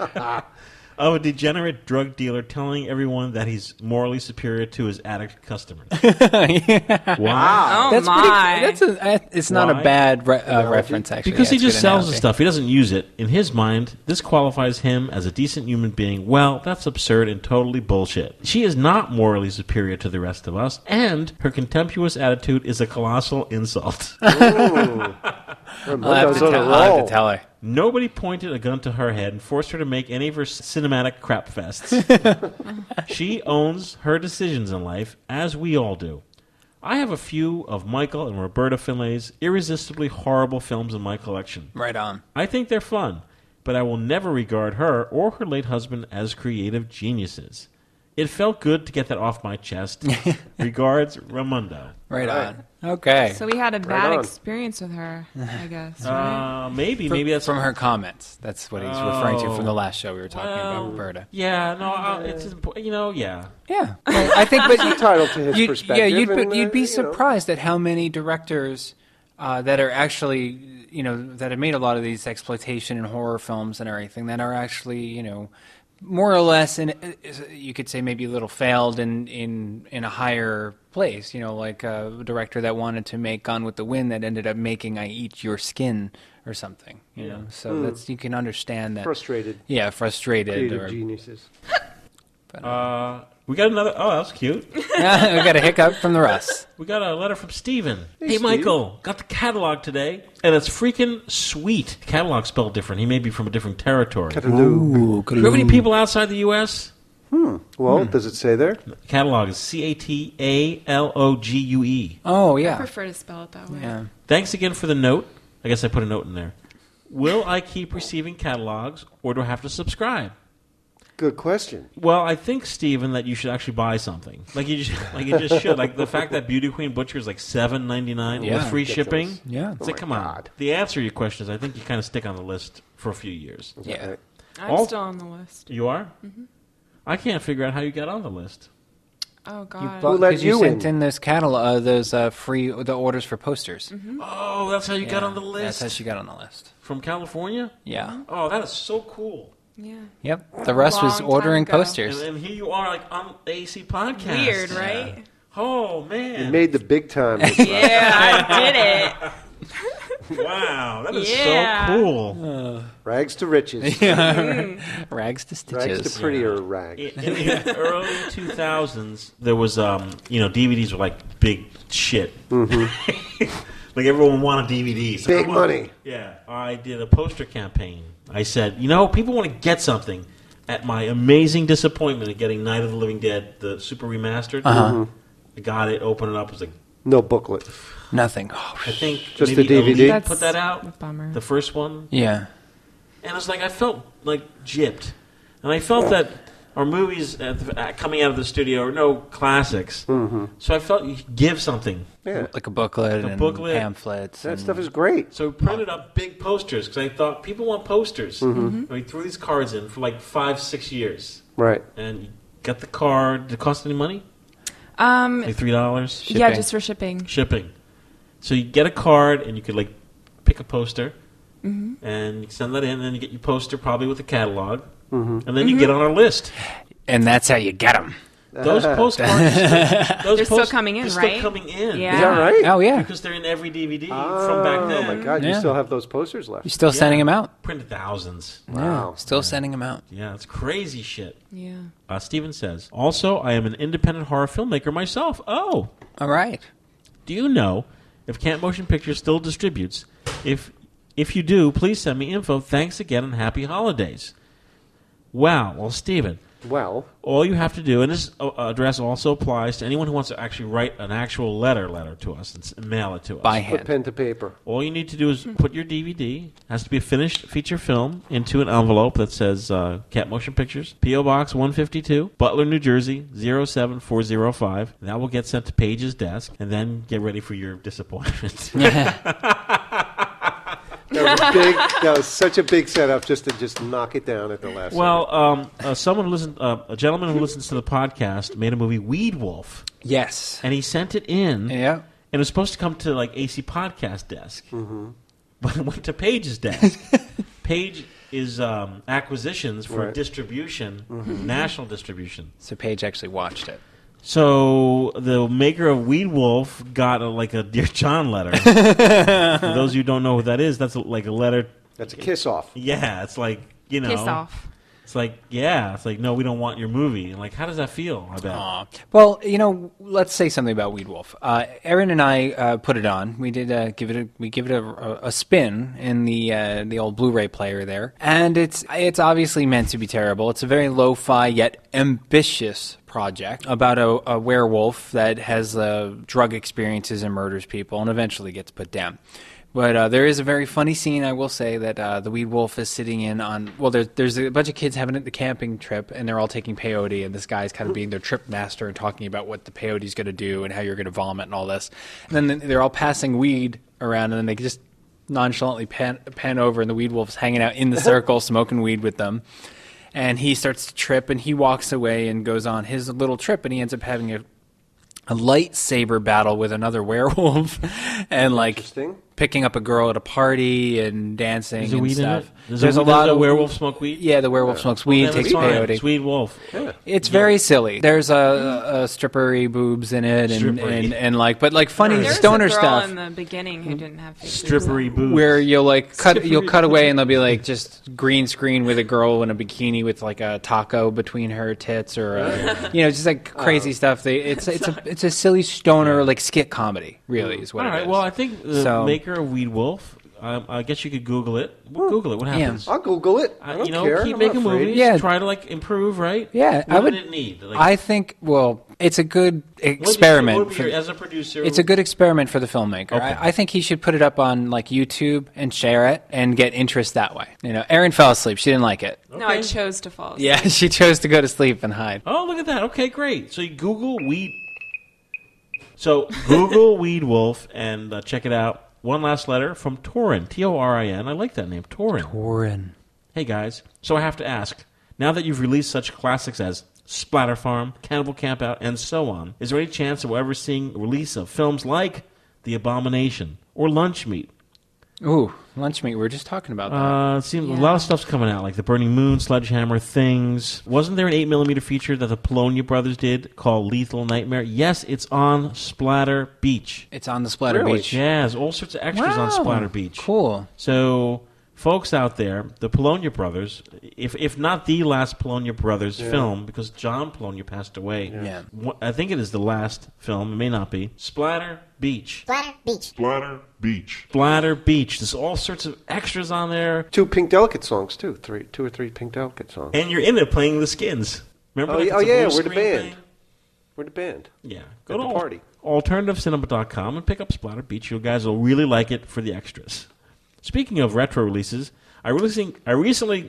D: of a degenerate drug dealer telling everyone that he's morally superior to his addict customers.
A: yeah.
D: Wow.
C: Oh
A: That's
C: my!
A: pretty. That's a. It's not
D: Why?
A: a bad re- uh, reference, actually.
D: Because
A: Yeah,
D: he
A: it's a
D: just
A: good
D: sells the
A: analogy.
D: stuff. He doesn't use it. In his mind, this qualifies him as a decent human being. Well, that's absurd and totally bullshit. She is not morally superior to the rest of us, and her contemptuous attitude is a colossal insult.
B: Ooh.
A: I'll have,
B: Raimundo's
A: to
B: on a
A: tell, I'll have
B: roll.
A: to tell her.
D: Nobody pointed a gun to her head and forced her to make any of her cinematic crap fests. She owns her decisions in life, as we all do. I have a few of Michael and Roberta Finlay's irresistibly horrible films in my collection.
A: Right on.
D: I think they're fun, but I will never regard her or her late husband as creative geniuses. It felt good to get that off my chest. Regards, Raimundo.
A: Right,
B: Right.
A: on. Okay.
C: So we had a bad
B: on.
C: experience with her, I guess. Right?
D: Uh, maybe,
A: From-
D: maybe that's
A: from her comments. That's what he's referring to
D: Oh.
A: from the last show we were talking
D: Well,
A: about Roberta.
D: Yeah, no, uh, it's important. You know, yeah.
A: Yeah, Well, I think, but
B: Entitled to his
A: you,
B: perspective.
A: yeah, you'd,
B: and,
A: but you'd
B: uh,
A: be
B: you know.
A: surprised at how many directors uh, that are actually, you know, that have made a lot of these exploitation and horror films and everything that are actually, you know, more or less, in you could say maybe a little failed in in in a higher place. You know, like a director that wanted to make Gone with the Wind that ended up making I Eat Your Skin or something. You know, so that's you can understand that.
B: Frustrated.
A: Yeah, frustrated.
B: Creative
A: Or,
B: geniuses.
D: Uh, we got another. Oh, that was cute.
A: we got a hiccup from the Russ.
D: We got a letter from Steven. Hey,
B: Steve.
D: Michael, got the catalog today, and it's freaking sweet. The catalog spelled different. He may be from a different territory. Do
B: Cataloo.
D: you have any people outside the U S?
B: Well, does it say there?
D: The catalog is C A T A L O G U E.
A: Oh
C: I
A: yeah,
C: prefer to spell it that way.
A: yeah.
D: Thanks again for the note. I guess I put a note in there. Will I keep receiving catalogs, or do I have to subscribe?
B: Good question.
D: Well, I think, Stephen, that you should actually buy something. Like you, just, like you just should. Like the fact that Beauty Queen Butcher is like seven ninety nine
A: Yeah.
D: with free
B: Ridiculous.
D: shipping.
A: Yeah.
D: It's
B: Oh
D: like,
B: my
D: come on.
B: God.
D: The answer to your question is, I think you kind of stick on the list for a few years.
A: Yeah.
B: Right.
C: I'm
D: All-
C: still on the list.
D: You are? Mm-hmm. I can't figure out how you got on the list.
C: Oh
A: You
C: God.
A: bought,
B: Who let
A: because you
B: you
A: sent
B: in?
A: in those catalog, uh, those uh, free the orders for posters.
D: Oh, that's how you got
A: Yeah.
D: on the list?
A: That's how she got on the list.
D: From California?
A: Yeah.
D: Oh, that is so cool.
C: yeah.
A: Yep. The Russ was
C: Long time
A: ordering
C: ago.
A: posters.
D: And then here you are, like, on the A C podcast.
C: Weird, right?
D: Oh,
B: You
D: man.
B: made the big time.
C: Yeah, I did it.
D: Wow, that is
C: Yeah.
D: so cool.
B: Rags to riches.
A: Rags to stitches.
B: Rags to prettier rags.
D: In, in the early two thousands, there was, um, you know, D V Ds were like big shit. Like everyone wanted D V Ds.
B: Big
D: Everyone-
B: money.
D: Yeah, I did a poster campaign. I said, you know, people want to get something. At my amazing disappointment of getting Night of the Living Dead, the super remastered,
A: Uh-huh.
D: I got it, opened it up, it was like,
B: No booklet.
A: Nothing. Oh,
D: I think
B: Just
D: maybe
B: the D V D?
D: Elite
C: That's
D: put that
C: a
D: out,
C: bummer.
D: the first one.
A: yeah.
D: And it's like I felt like gypped, and I felt that our movies at the, at coming out of the studio are no classics. Mm-hmm. So I felt you could give something.
B: Yeah.
A: Like a booklet
D: A
A: and
D: booklet.
A: pamphlets.
B: That
A: and-
B: stuff is great.
D: So we printed up big posters because I thought people want posters. Mm-hmm. And we threw these cards in for like five, six years,
B: Right.
D: and you got the card. Did it cost any money?
C: Um,
D: Like three dollars
C: yeah,
A: shipping.
C: just for shipping.
D: shipping. So you get a card, and you could like pick a poster, and you send that in, and then you get your poster probably with a catalog, and then you get on our list.
A: And that's how you get them.
D: Those postcards, those
C: They're still
D: post-
C: coming in,
D: they're
C: right?
D: Still coming in,
C: Yeah.
B: Is that right?
A: Oh, yeah.
D: because they're in every D V D
B: Oh,
D: from back then.
B: Oh my God! You
A: Yeah.
B: still have those posters left?
A: You're still sending them out.
D: Printed thousands.
B: Wow.
A: Yeah, still sending them out.
D: Yeah, it's crazy shit.
C: Yeah.
D: Uh, Steven says, also, I am an independent horror filmmaker myself. Oh,
A: All right.
D: do you know if Camp Motion Pictures still distributes? If if you do, please send me info. Thanks again and happy holidays. Wow. Well, Steven,
B: Well,
D: all you have to do, and this uh, address also applies to anyone who wants to actually write an actual letter letter to us and s- mail it to us.
A: By
B: put
A: hand.
B: pen to paper.
D: All you need to do is put your D V D, has to be a finished feature film, into an envelope that says uh, Cat Motion Pictures, P O. Box one fifty-two, Butler, New Jersey, zero seven four zero five. That will get sent to Paige's desk, and then get ready for your disappointment.
B: That was big. That was such a big setup just to just knock it down at the last.
D: Well, um, uh, someone listened, uh, a gentleman who listens to the podcast made a movie, Weed Wolf,
A: Yes.
D: and he sent it in.
A: Yeah.
D: and it was supposed to come to like A C Podcast desk, mm-hmm. but it went to Page's desk. Page is um, acquisitions for
B: Right.
D: distribution,
B: Mm-hmm.
D: national distribution.
A: So Paige actually watched it.
D: So the maker of Weed Wolf got a, like a Dear John letter. For those of you who don't know what that is, that's a, like a letter.
B: That's a kiss off.
D: Yeah, it's like, you know.
C: Piss off.
D: It's like, yeah, it's like, no, we don't want your movie. And like, how does that feel? I bet.
A: Aw. Well, you know, let's say something about Weed Wolf. Uh, Erin and I uh, put it on. We did uh, give it a we give it a, a spin in the uh, the old Blu-ray player there, and it's it's obviously meant to be terrible. It's a very lo-fi yet ambitious project about a, a werewolf that has uh, drug experiences and murders people, and eventually gets put down. But uh, there is a very funny scene, I will say, that uh, the Weed Wolf is sitting in on... Well, there's, there's a bunch of kids having the camping trip, and they're all taking peyote, and this guy's kind of being their trip master and talking about what the peyote's going to do and how you're going to vomit and all this. And then they're all passing weed around, and then they just nonchalantly pan, pan over, and the Weed Wolf's hanging out in the circle, smoking weed with them. And he starts to trip, and he walks away and goes on his little trip, and he ends up having a, a lightsaber battle with another werewolf, and like...
B: Interesting.
A: picking up a girl at a party and dancing
D: Is there
A: and
D: weed in
A: stuff.
D: it? Does
A: There's
D: a,
A: a lot
D: does
A: of
D: a werewolf smoke weed?
A: Yeah, the werewolf smokes weed,
D: Then
A: takes
D: it's fine.
A: peyote.
D: It's Weed Wolf.
B: Yeah.
A: It's very silly. There's a, a strippery boobs in it, and,
D: Strippery.
A: and, and like, but like funny
C: There was
A: stoner
C: a girl
A: stuff
C: in the beginning who didn't have faces.
D: Strippery boobs.
A: where you'll like cut, you'll cut away, and there'll be like just green screen with a girl in a bikini with like a taco between her tits, or a, you know, just like crazy stuff. They, it's it's a it's a silly stoner like skit comedy, really, is what
D: All
A: it
D: right,
A: is.
D: well, I think the
A: So-
D: maker of Weed Wolf, um, I guess you could Google it. Well, Google it. What
A: Yeah.
D: happens?
B: I'll Google it. I
D: Uh,
B: don't
D: you know,
B: care.
D: keep
B: I'm
D: making
B: not afraid.
D: movies.
A: Yeah.
D: Try to like improve, right?
A: Yeah,
D: What
A: I would.
D: did it need? Like,
A: I think. Well, it's a good
D: what did you-
A: experiment.
D: what would be
A: for-
D: your- as a producer,
A: It's a good experiment for the filmmaker.
D: Okay.
A: I, I think he should put it up on like YouTube and share it and get interest that way. You know, Erin fell asleep. She didn't like it.
C: No, I
D: Okay.
C: chose to fall asleep.
A: Yeah, she chose to go to sleep and hide.
D: Oh, look at that. Okay, great. So you Google Weed. So Google Weed Wolf and uh, check it out. One last letter from Torin. T O R I N. I like that name. Torin.
A: Warren.
D: Hey, guys. So I have to ask, now that you've released such classics as Splatter Farm, Cannibal Campout, and so on, is there any chance that we're ever seeing a release of films like The Abomination or Lunch Meat?
A: Ooh, lunch meat. We were just talking about that.
D: Uh, it seems
C: Yeah.
D: a lot of stuff's coming out, like The Burning Moon, Sledgehammer, Things. Wasn't there an eight millimeter feature that the Polonia brothers did called Lethal Nightmare? Yes, it's on Splatter Beach.
A: It's on the Splatter
B: Really?
A: Beach.
D: Yeah, there's all sorts of extras on
A: Wow.
D: Splatter Beach.
A: Cool.
D: So, folks out there, the Polonia brothers, if if not the last Polonia brothers
B: Yeah.
D: film, because John Polonia passed away.
A: Yeah.
D: Wha- I think it is the last film. It may not be. Splatter Beach.
I: Splatter Beach.
H: Splatter Beach.
D: Splatter Beach. There's all sorts of extras on there.
B: Two Pink Delicate songs too. Three, two or three Pink Delicate songs.
D: And you're in it playing the Skins. Remember
B: Oh,
D: that?
B: yeah, oh,
D: It's a
B: yeah,
D: blue
B: we're the
D: screen
B: band.
D: thing?
B: We're the band.
D: Yeah.
B: At
D: Go
B: the
D: to
B: party.
D: alternative cinema dot com and pick up Splatter Beach. You guys will really like it for the extras. Speaking of retro releases, I recently, I recently,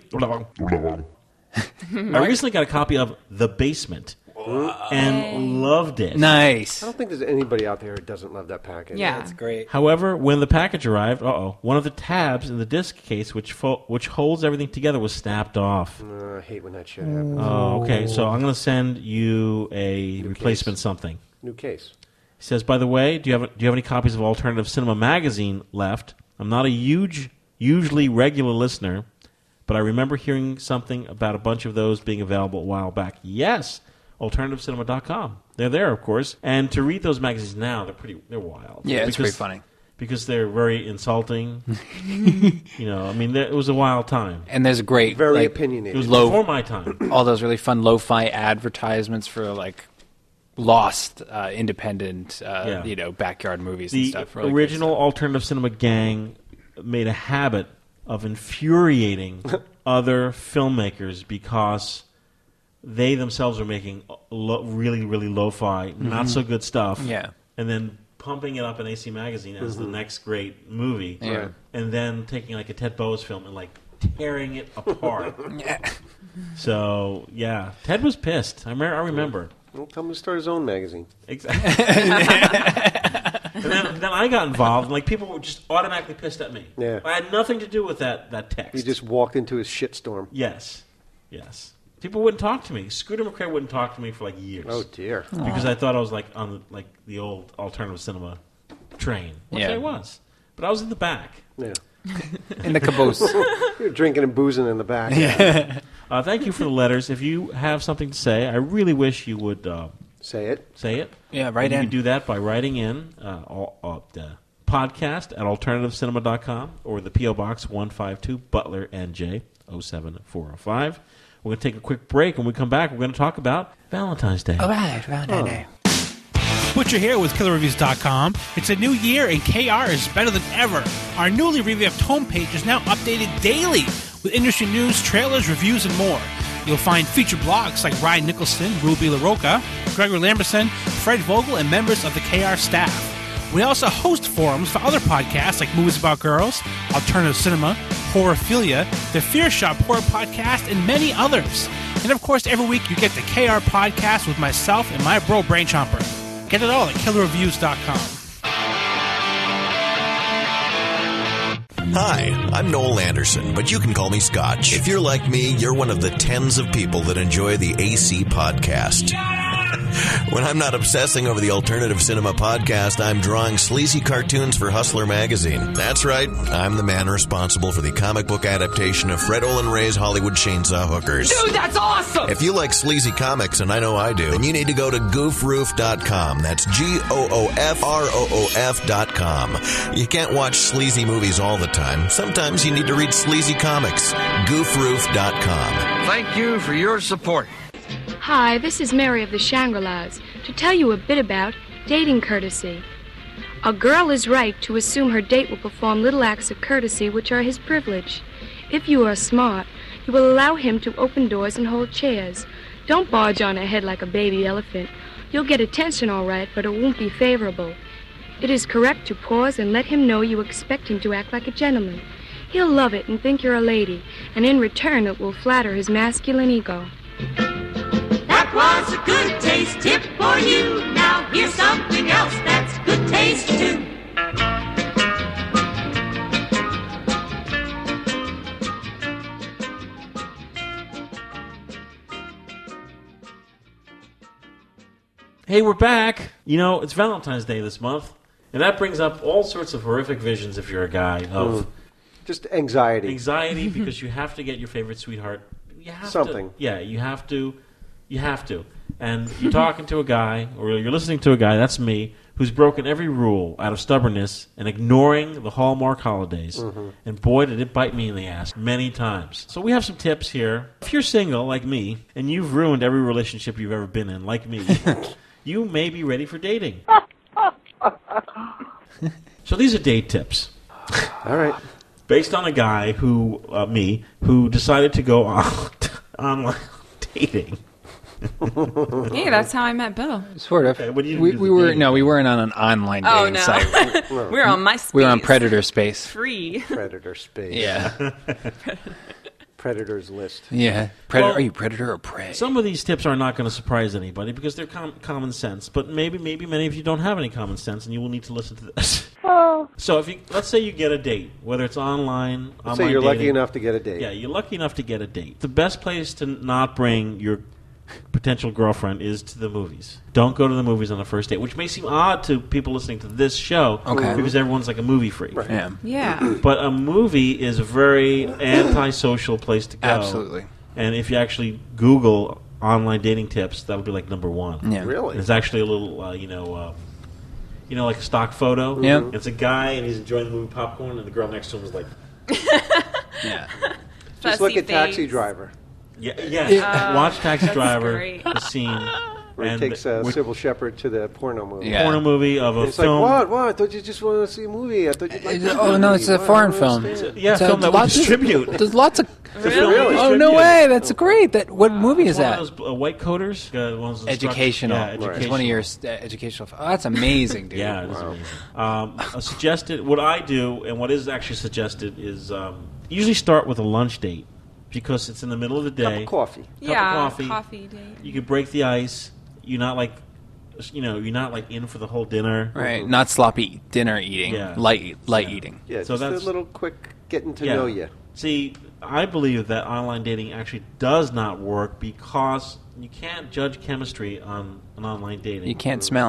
D: I recently got a copy of The Basement and loved it.
A: Nice.
B: I don't think there's anybody out there who doesn't love that package.
C: Yeah.
A: That's great.
D: However, when the package arrived, uh-oh, one of the tabs in the disc case, which fo- which holds everything together, was snapped off.
B: Uh, I hate when that shit happens.
D: Oh, okay. So I'm going to send you a replacement
B: case.
D: something.
B: New case.
D: He says, by the way, do you have do you have any copies of Alternative Cinema Magazine left? I'm not a huge, usually regular listener, but I remember hearing something about a bunch of those being available a while back. Yes, alternative cinema dot com. They're there, of course. And to read those magazines now, they're pretty, they're wild.
A: Yeah, it's
D: Because-
A: pretty funny.
D: Because they're very insulting. You know, I mean, there- it was a wild time.
A: And there's great,
B: Very
A: like,
D: It
B: opinionated.
D: was
A: Low-
D: before my time.
A: all those really fun lo-fi advertisements for like lost uh, independent, uh,
D: Yeah.
A: you know, backyard movies and
D: The
A: stuff. Really great
D: original alternative cinema gang made a habit of infuriating other filmmakers because they themselves were making lo- really, really lo-fi, not so good stuff.
A: stuff. Yeah.
D: And then pumping it up in A C Magazine as the next great movie.
A: Yeah.
B: Right.
D: And then taking like a Ted Bowes film and like tearing it apart.
A: Yeah.
D: So, yeah. Ted was pissed. I, me- I remember.
B: Well, tell him to start his own magazine.
D: Exactly. And then, then I got involved, and like people were just automatically pissed at me.
B: Yeah.
D: I had nothing to do with that that text.
B: He just walked into his shitstorm.
D: yes, yes. People wouldn't talk to me. Scooter McRae wouldn't talk to me for like years.
B: Oh dear.
D: Because I thought I was like on like the old alternative cinema train, which
A: Yeah.
D: I was. But I was in the back.
B: Yeah.
A: In the caboose.
B: You're drinking and boozing in the back.
D: Uh, thank you for the letters. If you have something to say, I really wish you would uh,
B: Say it.
D: say it.
A: Yeah, write
D: And you
A: in.
D: can do that by writing in uh, all, uh, the podcast at alternative cinema dot com or the P O. Box one five two, Butler, N J, oh seven four oh five. We're going to take a quick break. When we come back, we're going to talk about Valentine's Day.
A: All right, Valentine's Day.
I: Butcher here with Killer Reviews dot com. It's a new year and K R is better than ever. Our newly revamped homepage is now updated daily with industry news, trailers, reviews, and more. You'll find feature blogs like Ryan Nicholson, Ruby LaRocca, Gregory Lamberson, Fred Vogel, and members of the K R staff. We also host forums for other podcasts like Movies About Girls, Alternative Cinema, Horrorphilia, the Fear Shop Horror Podcast, and many others. And of course, every week you get the K R Podcast with myself and my bro Brain Chomper. Get it all at Killer Reviews dot com.
J: Hi, I'm Noel Anderson, but you can call me Scotch. If you're like me, you're one of the tens of people that enjoy the A C podcast. When I'm not obsessing over the Alternative Cinema podcast, I'm drawing sleazy cartoons for Hustler magazine. That's right, I'm the man responsible for the comic book adaptation of Fred Olin Ray's Hollywood Chainsaw Hookers.
G: Dude, that's awesome!
J: If you like sleazy comics, and I know I do, then you need to go to goof roof dot com. That's G O O F R O O F dot com. You can't watch sleazy movies all the time. Sometimes you need to read sleazy comics. goof roof dot com.
G: Thank you for your support.
K: Hi, this is Mary of the Shangri-Las to tell you a bit about dating courtesy. A girl is right to assume her date will perform little acts of courtesy which are his privilege. If you are smart, you will allow him to open doors and hold chairs. Don't barge on ahead like a baby elephant. You'll get attention all right, but it won't be favorable. It is correct to pause and let him know you expect him to act like a gentleman. He'll love it and think you're a lady, and in return it will flatter his masculine ego.
E: That was a good taste tip for you. Now here's something else that's good taste too.
D: Hey, we're back. You know, it's Valentine's Day this month, and that brings up all sorts of horrific visions if you're a guy of
B: Mm. Just anxiety.
D: anxiety because you have to get your favorite sweetheart. You have
B: Something.
D: To, yeah, you have to. You have to. And you're talking to a guy, or you're listening to a guy, that's me, who's broken every rule out of stubbornness and ignoring the Hallmark holidays.
B: Mm-hmm.
D: And boy, did it bite me in the ass many times. So we have some tips here. If you're single, like me, and you've ruined every relationship you've ever been in, like me, you may be ready for dating. So these are date tips.
B: All right.
D: Based on a guy who, uh, me, who decided to go on online dating.
C: Yeah, that's how I met Bill.
A: Sort of.
D: Okay, what do you
A: we
D: do
A: we
D: the
A: were
D: dating?
A: no, we weren't on an online
L: Oh,
A: dating
L: no.
A: site.
L: We were on MySpace.
A: We were on Predator Space.
L: Free.
B: Predator space.
A: Yeah.
B: Predator's list.
A: Yeah. Predator.
D: Well,
A: are you predator or prey?
D: Some of these tips are not going to surprise anybody because they're com- common sense. But maybe, maybe many of you don't have any common sense, and you will need to listen to this. So, if you let's say you get a date, whether it's online,
B: Let's
D: online
B: say you're lucky
D: dating-
B: enough to get a date.
D: Yeah, you're lucky enough to get a date. The best place to not bring your potential girlfriend is to the movies. Don't go to the movies on the first date, which may seem odd to people listening to this show
A: Okay.
D: because everyone's like a movie freak.
A: Yeah.
C: Yeah.
D: But a movie is a very antisocial place to go.
A: Absolutely.
D: And if you actually Google online dating tips, that would be like number one.
A: Yeah.
B: Really?
D: It's actually a little, uh, you know, uh, you know, like a stock photo.
A: Yeah.
D: It's a guy and he's enjoying the movie popcorn, and the girl next to him is like,
A: Yeah.
B: Just look
L: Fussy
B: at Taxi
L: face.
B: Driver.
D: yeah, yeah.
L: Oh,
D: Watch Taxi
L: that's
D: Driver,
L: great.
D: the scene,
B: Where
D: and
B: he takes uh,
D: which-
B: Sybil Shepherd to the porno movie.
A: Yeah.
D: porno movie of a
B: And it's
D: film.
B: like, what? What? I thought you just wanted to see a movie. I thought you'd like to see
A: Oh no, it's a
B: movie. What?
A: foreign
B: I don't
A: film.
B: understand.
D: Yeah,
A: It's a-
D: film that we
A: lots of-
D: distribute.
A: There's lots of.
B: Really?
A: Oh no way! That's great. That what movie
D: It's
A: is
D: one
A: that?
D: of those uh, white coders. Uh, one of those
A: Educational.
D: Yeah,
A: It's
D: educational.
A: one of your uh, educational. Oh, that's amazing, dude.
D: Yeah, it is amazing. Um, a suggested, what I do, and what is actually suggested, is um, usually start with a lunch date because it's in the middle of the day.
B: Cup of coffee.
D: Cup
C: yeah.
D: of coffee.
C: Coffee date.
D: You could break the ice. You're not like, you know, you're not like in for the whole dinner.
A: Right. Not sloppy dinner eating.
D: Yeah.
A: Light light eating.
B: Yeah,
D: So
B: just a
D: that's-
B: little quick getting to
D: Yeah.
B: know you.
D: See, I believe that online dating actually does not work because you can't judge chemistry on an online dating.
A: You can't smell them.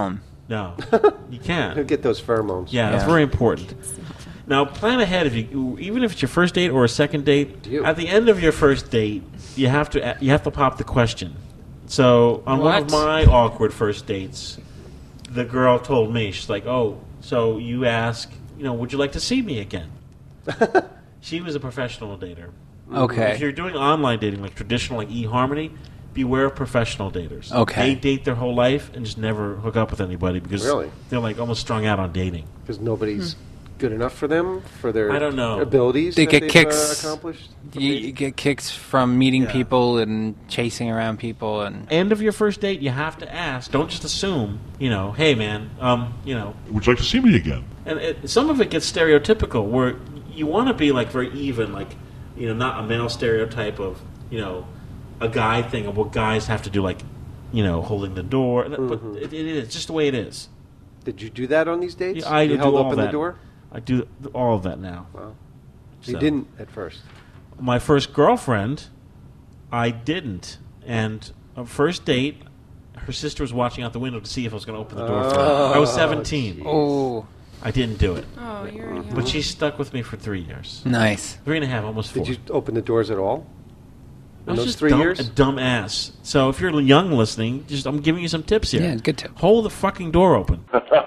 D: No, you can't.
B: Get those pheromones.
D: Yeah, that's
A: Yeah.
D: very important. Now, plan ahead. If you, even if it's your first date or a second date,
B: You.
D: at the end of your first date, you have to you have to pop the question. So, on one of
A: What?
D: my awkward first dates, the girl told me, she's like, "Oh, so you ask, you know, would you like to see me again?" She was a professional dater.
A: Okay.
D: If you're doing online dating, like traditional, like eHarmony, beware of professional daters.
A: Okay.
D: They date their whole life and just never hook up with anybody because
B: Really?
D: they're like almost strung out on dating.
B: Because nobody's good enough for them, for their
D: I don't know.
B: abilities
A: They
B: that
A: get
B: they've,
A: kicks.
B: Uh, accomplished. from
A: You,
B: dating?
A: you get kicks from meeting
D: Yeah.
A: people and chasing around people, and
D: End of your first date, you have to ask. Don't just assume, you know, hey man, um, you know.
L: Would you like to see me again?
D: And it, some of it gets stereotypical, where you want to be like very even, like, you know, not a male stereotype of, you know, a guy thing of what guys have to do, like, you know, holding the door.
B: Mm-hmm.
D: But it, it is just the way it is.
B: Did you do that on these dates?
D: Yeah, I
B: you
D: do
B: held
D: all
B: open
D: that.
B: the door?
D: I do all of that now.
B: Wow. You
D: So.
B: didn't at first.
D: My first girlfriend, I didn't. And a first date, her sister was watching out the window to see if I was going to open the door for her. I was seventeen.
A: oh,
D: I didn't do it.
C: Oh, you're young.
D: But she stuck with me for three years.
A: nice.
D: Three and a half, almost four.
B: Did you open the doors at all?
D: I
B: In
D: was
B: those
D: just
B: three
D: dumb,
B: years?
D: a dumb ass. So if you're young listening, just I'm giving you some tips here.
A: Yeah, good tip.
D: Hold the fucking door open.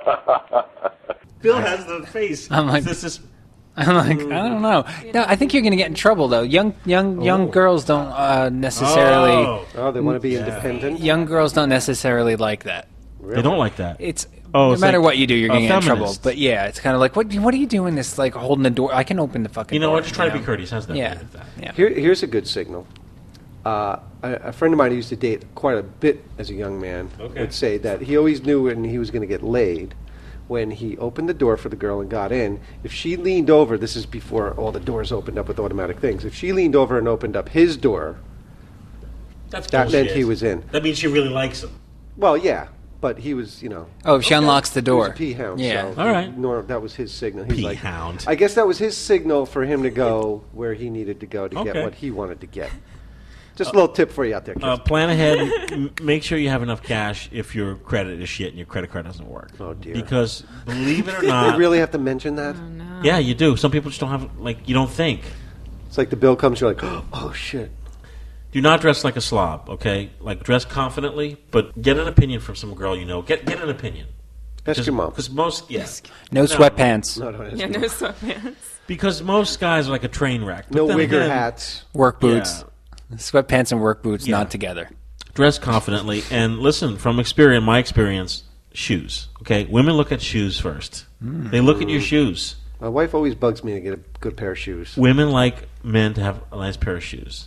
D: Bill has the face.
A: I'm like-
D: this is
A: I'm like, I don't know. No, I think you're going to get in trouble though. Young, young, young
D: Oh.
A: girls don't uh, necessarily.
D: Oh.
B: Oh, they want to be
D: Yeah.
B: independent?
A: Young girls don't necessarily like that.
D: They don't like that.
A: It's
D: Oh,
A: no
D: it's
A: matter
D: like
A: what you do, you're
D: a
A: going to get in trouble.
D: feminist.
A: But yeah, it's kind of like, what? What are you doing? This like holding the door? I can open the fucking.
D: You know
A: door,
D: what? Just try to be
A: know?
D: courteous. How's that?
A: Yeah,
D: Leave it at that.
A: yeah.
B: Here, here's a good signal. Uh, a, a friend of mine who used to date quite a bit as a young man
D: Okay.
B: would say that he always knew when he was going to get laid when he opened the door for the girl and got in. If she leaned over, this is before all the doors opened up with automatic things. If she leaned over and opened up his door,
D: That's
B: that
D: bullshit.
B: meant he was in.
D: That means she really likes him.
B: Well, yeah, but he was, you know.
A: Oh, if she unlocks the
B: He was
A: door.
B: a pea hound.
A: Yeah.
B: So
D: All right.
B: Nor, that was his signal. He's
D: Pea
B: like,
D: hound.
B: I guess that was his signal for him to go where he needed to go to get
D: Okay.
B: what he wanted to get. Just a little tip for you out there, kids.
D: Uh, plan ahead. And m- make sure you have enough cash if your credit is shit and your credit card doesn't work.
B: Oh, dear.
D: Because believe it or
B: you
D: not,
B: really have to mention that?
C: Oh, no.
D: yeah, you do. Some people just don't have like you don't think.
B: It's like the bill comes, you're like, oh, shit.
D: Do not dress like a slob, okay? Like dress confidently, but get an opinion from some girl you know. Get get an opinion.
B: Ask your mom.
D: Because most, yeah,
A: No sweatpants.
B: No, no,
C: Yeah, no sweatpants.
D: because most guys are like a train wreck. But
B: no
D: then
B: wigger
D: again,
B: hats.
A: Work boots.
D: Yeah.
A: Sweatpants and work boots
D: Yeah.
A: not together.
D: Dress confidently, and listen from experience. My experience, shoes. Okay, women look at shoes first. They look at your shoes.
B: My wife always bugs me to get a good pair of shoes.
D: Women like men to have a nice pair of shoes.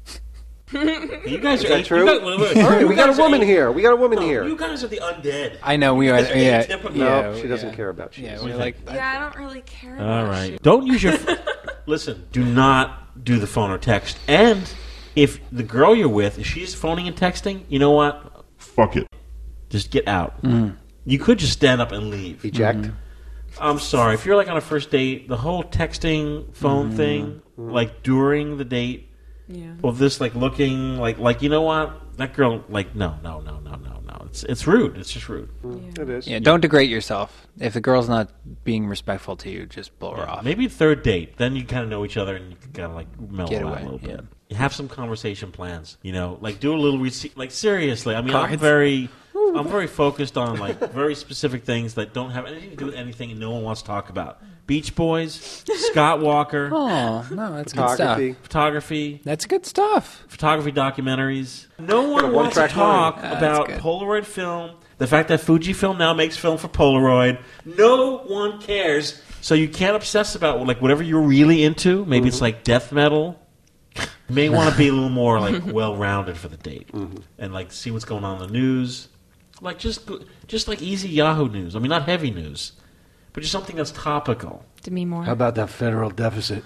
D: You guys
B: Is
D: are
B: that
D: you
B: true?
D: guys- wait, wait,
B: All right,
D: you
B: we got
D: guys
B: a
D: are
B: woman
D: eight-
B: here. We got a woman
D: No,
B: here.
D: You guys are the undead.
A: I know we
D: You
A: are.
D: guys are
A: Yeah,
D: atypical.
A: yeah,
B: No, she doesn't
A: yeah.
B: care about shoes.
A: Yeah,
D: do you
A: we're like.
C: Yeah, I don't really care about
D: All right.
C: shoes.
D: Don't use your. Listen. Do not do the phone or text. And if the girl you're with, if she's phoning and texting, you know what?
L: Fuck it.
D: Just get out. You could just stand up and leave.
B: Eject.
D: I'm sorry. If you're like on a first date, the whole texting phone thing, like during the date,
C: Yeah.
D: of this like looking like like you know what that girl like no no no no no no it's it's rude. It's just rude.
B: It is.
A: Yeah, don't degrade yourself. If the girl's not being respectful to you, just blow her off.
D: Maybe third date, then you kind of know each other and you can kind of like mellow
A: Get
D: out
A: away,
D: a little
A: yeah.
D: bit. You have some conversation plans, you know, like do a little rece- like seriously. I mean, I'm
A: Cards.
D: very, I'm very focused on like very specific things that don't have anything to do with anything and no one wants to talk about. Beach Boys, Scott Walker,
A: Oh, no, that's good stuff.
B: Photography.
D: photography,
A: That's good stuff.
D: photography documentaries. No one
B: a
D: wants to
B: one-track
D: talk
B: mind.
A: Ah,
D: about
A: that's good.
D: Polaroid film. The fact that Fujifilm now makes film for Polaroid. No one cares. So you can't obsess about like whatever you're really into. Maybe it's like death metal. You may want to be a little more like well-rounded for the date and like see what's going on in the news. Like just go- just like easy Yahoo news. I mean, not heavy news, but just something that's topical.
C: Demi Moore.
B: How about that federal deficit?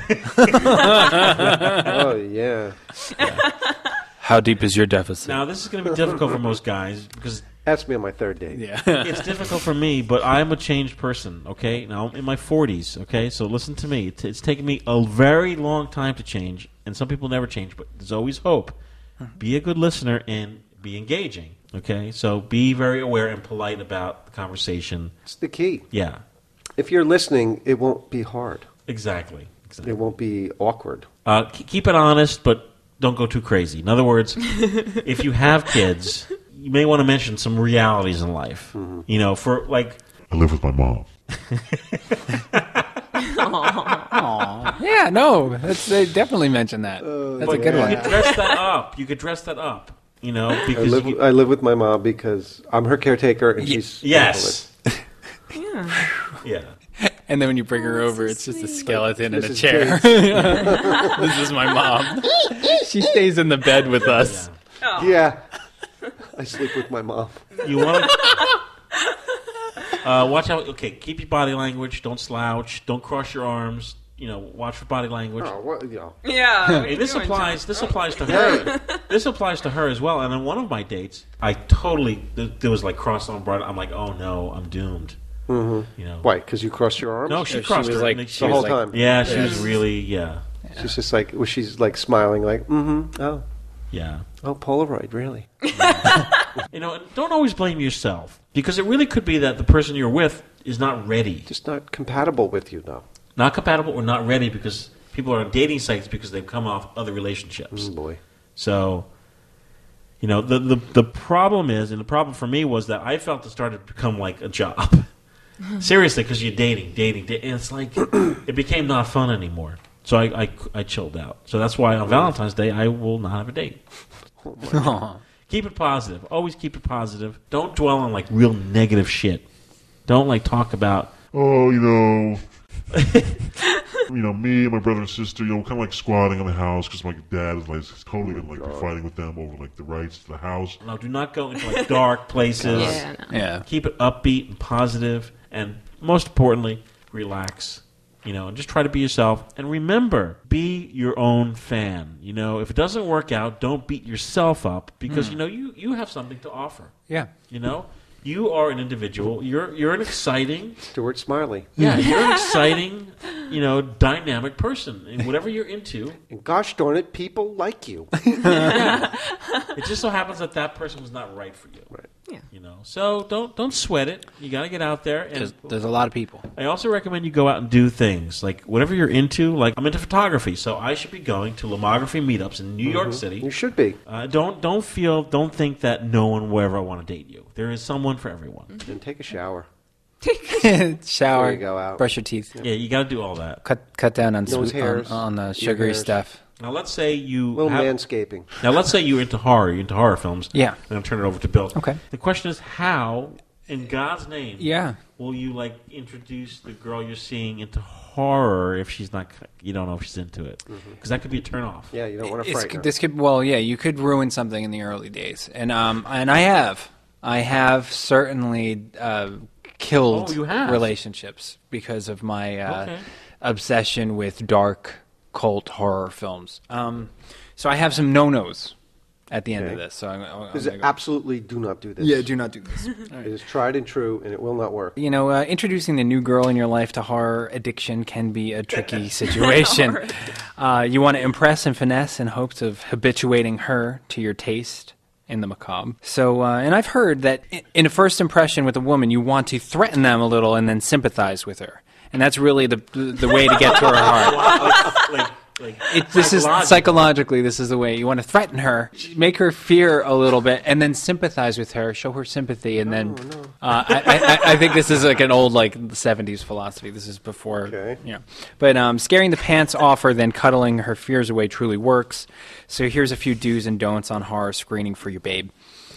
B: Oh, yeah.
A: How deep is your deficit?
D: Now, this is going to be difficult for most guys because
B: Ask me on my third date.
A: Yeah.
D: it's difficult for me, but I'm a changed person, okay? Now, I'm in my forties, okay? So listen to me. It's, it's taken me a very long time to change, and some people never change, but there's always hope. Be a good listener and be engaging. Okay, so be very aware and polite about the conversation.
B: It's the key.
D: Yeah,
B: If you're listening, it won't be hard.
D: exactly. exactly.
B: It won't be awkward.
D: Uh, k- keep it honest, but don't go too crazy. In other words, if you have kids, you may want to mention some realities in life.
B: Mm-hmm.
D: You know, for like,
L: I live with my mom.
A: Aw. Yeah, no, that's, they definitely mentioned that. That's a
D: but
A: good
D: you
A: one.
D: could dress that up. You could dress that up. You know,
B: I
D: because
B: live,
D: you,
B: I live with my mom because I'm her caretaker and she's
D: yes,
C: Yeah.
D: yeah.
A: And then when you bring her over, it's just a skeleton in a
B: Missus
A: chair.
B: Gates.
A: This is my mom. She stays in the bed with us.
B: Yeah. I sleep with my mom.
D: You want to uh, watch out. Okay, keep your body language. Don't slouch. Don't cross your arms. You know, watch for body language.
B: Oh, what, you know.
C: Yeah. what are
D: Hey,
C: you
D: this
C: doing,
D: applies.
C: John?
D: This applies to her. This applies to her as well. And on one of my dates, I totally th- there was like crossed on broad. I'm like, oh no, I'm doomed.
B: Mm-hmm.
D: You know,
B: Why? Because you crossed your arms?
D: no, she
A: She
D: crossed
A: was
D: her.
A: like-
D: and
A: she
D: she
B: the
D: was
B: whole
A: like-
B: time.
D: yeah, she
A: Yeah.
D: was really yeah,
B: She's just like, well, she's like smiling, like, mm-hmm, oh,
D: yeah.
B: oh, Polaroid, really?
D: You know, and don't always blame yourself because it really could be that the person you're with is not ready,
B: Just not compatible with you, though.
D: not compatible, or not ready because people are on dating sites because they've come off other relationships.
B: Mm, boy.
D: So, you know, the, the the problem is, and the problem for me was that I felt it started to become like a job. Seriously, because you're dating, dating, dating, and it's like it became not fun anymore. So I, I, I chilled out. So that's why on Valentine's Day I will not have a date.
A: Aw.
D: Keep it positive. Always keep it positive. Don't dwell on like real negative shit. Don't like talk about.
L: Oh, you know, you know, me and my brother and sister, you know, kind of like squatting on the house because my dad is like totally gonna like be fighting with them over like the rights to the house.
D: No, do not go into like dark places.
C: Yeah, no.
A: Yeah.
D: Keep it upbeat and positive, and most importantly, relax. You know, and just try to be yourself. And remember, be your own fan. You know, if it doesn't work out, don't beat yourself up because
A: Mm.
D: you know you, you have something to offer.
A: Yeah.
D: You know, you are an individual. You're you're an exciting,
B: Stuart Smiley.
D: yeah, you're an exciting, you know, dynamic person. And whatever you're into,
B: And gosh darn it, people like you.
D: yeah, it just so happens that that person was not right for you.
B: Right.
C: Yeah.
D: You know, so don't don't sweat it. You got to get out there. And
A: There's, there's a lot of people.
D: I also recommend you go out and do things like whatever you're into. Like I'm into photography, so I should be going to Lomography meetups in New York City.
B: You should be.
D: Uh, don't don't feel don't think that no one will ever want to date you. There is someone for everyone.
B: And take a shower.
A: Shower,
B: There you go, out.
A: brush your teeth,
D: Yeah, you got to do all that.
A: cut cut down on,
B: Nose
A: sweet, on,
B: hairs,
A: on the
B: ear
A: sugary
B: hairs.
A: stuff.
D: Now let's say you
B: A little
D: have,
B: manscaping.
D: now let's say you're into horror, you're into horror films.
A: Yeah.
D: I'm going to turn it over to Bill.
A: Okay.
D: The question is how, in God's name,
A: Yeah.
D: will you like introduce the girl you're seeing into horror if she's not? You don't know if she's into it because that could be a turnoff.
B: Yeah, you don't want to
A: It's-
B: frighten her.
A: this could well, yeah, you could ruin something in the early days, and um, and I have, I have certainly uh, killed
D: Oh, you have?
A: relationships because of my uh,
D: Okay.
A: obsession with dark cult horror films. Um, so I have some no-nos at the end of
B: Okay.
A: this. So I'm, I'm
B: Because
A: gonna go-
B: absolutely do not do this.
A: yeah, do not do this.
B: It is tried and true, and it will not work.
A: You know, uh, introducing the new girl in your life to horror addiction can be a tricky situation. uh, you want to impress and finesse in hopes of habituating her to your taste in the macabre. So, uh, and I've heard that i- in a first impression with a woman, you want to threaten them a little and then sympathize with her. And that's really the the way to get to her heart.
D: like, like
A: It, this is
D: psychological.
A: psychologically, this is the way you want to threaten her, make her fear a little bit, and then sympathize with her, show her sympathy, and then uh, I, I, I think this is like an old like seventies philosophy. This is before,
B: Okay.
A: you know. But um, scaring the pants off her, then cuddling her fears away truly works. So here's a few do's and don'ts on horror screening for your babe.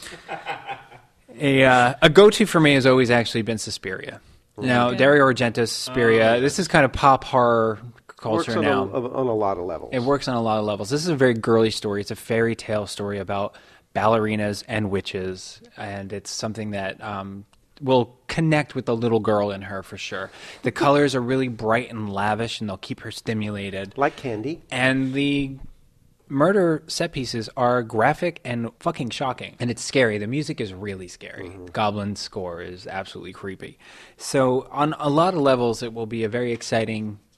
A: A uh, a go-to for me has always actually been Suspiria. Now,
C: Okay.
A: Dario Argento's Suspiria. This is kind of pop horror
B: Works
A: culture
B: on
A: now.
B: a, on a lot of levels.
A: It works on a lot of levels. This is a very girly story. It's a fairy tale story about ballerinas and witches, and it's something that um, will connect with the little girl in her for sure. The colors are really bright and lavish, and they'll keep her stimulated.
B: Like candy.
A: And the murder set pieces are graphic and fucking shocking. And it's scary. The music is really scary. Goblin's score is absolutely creepy. So on a lot of levels, it will be a very exciting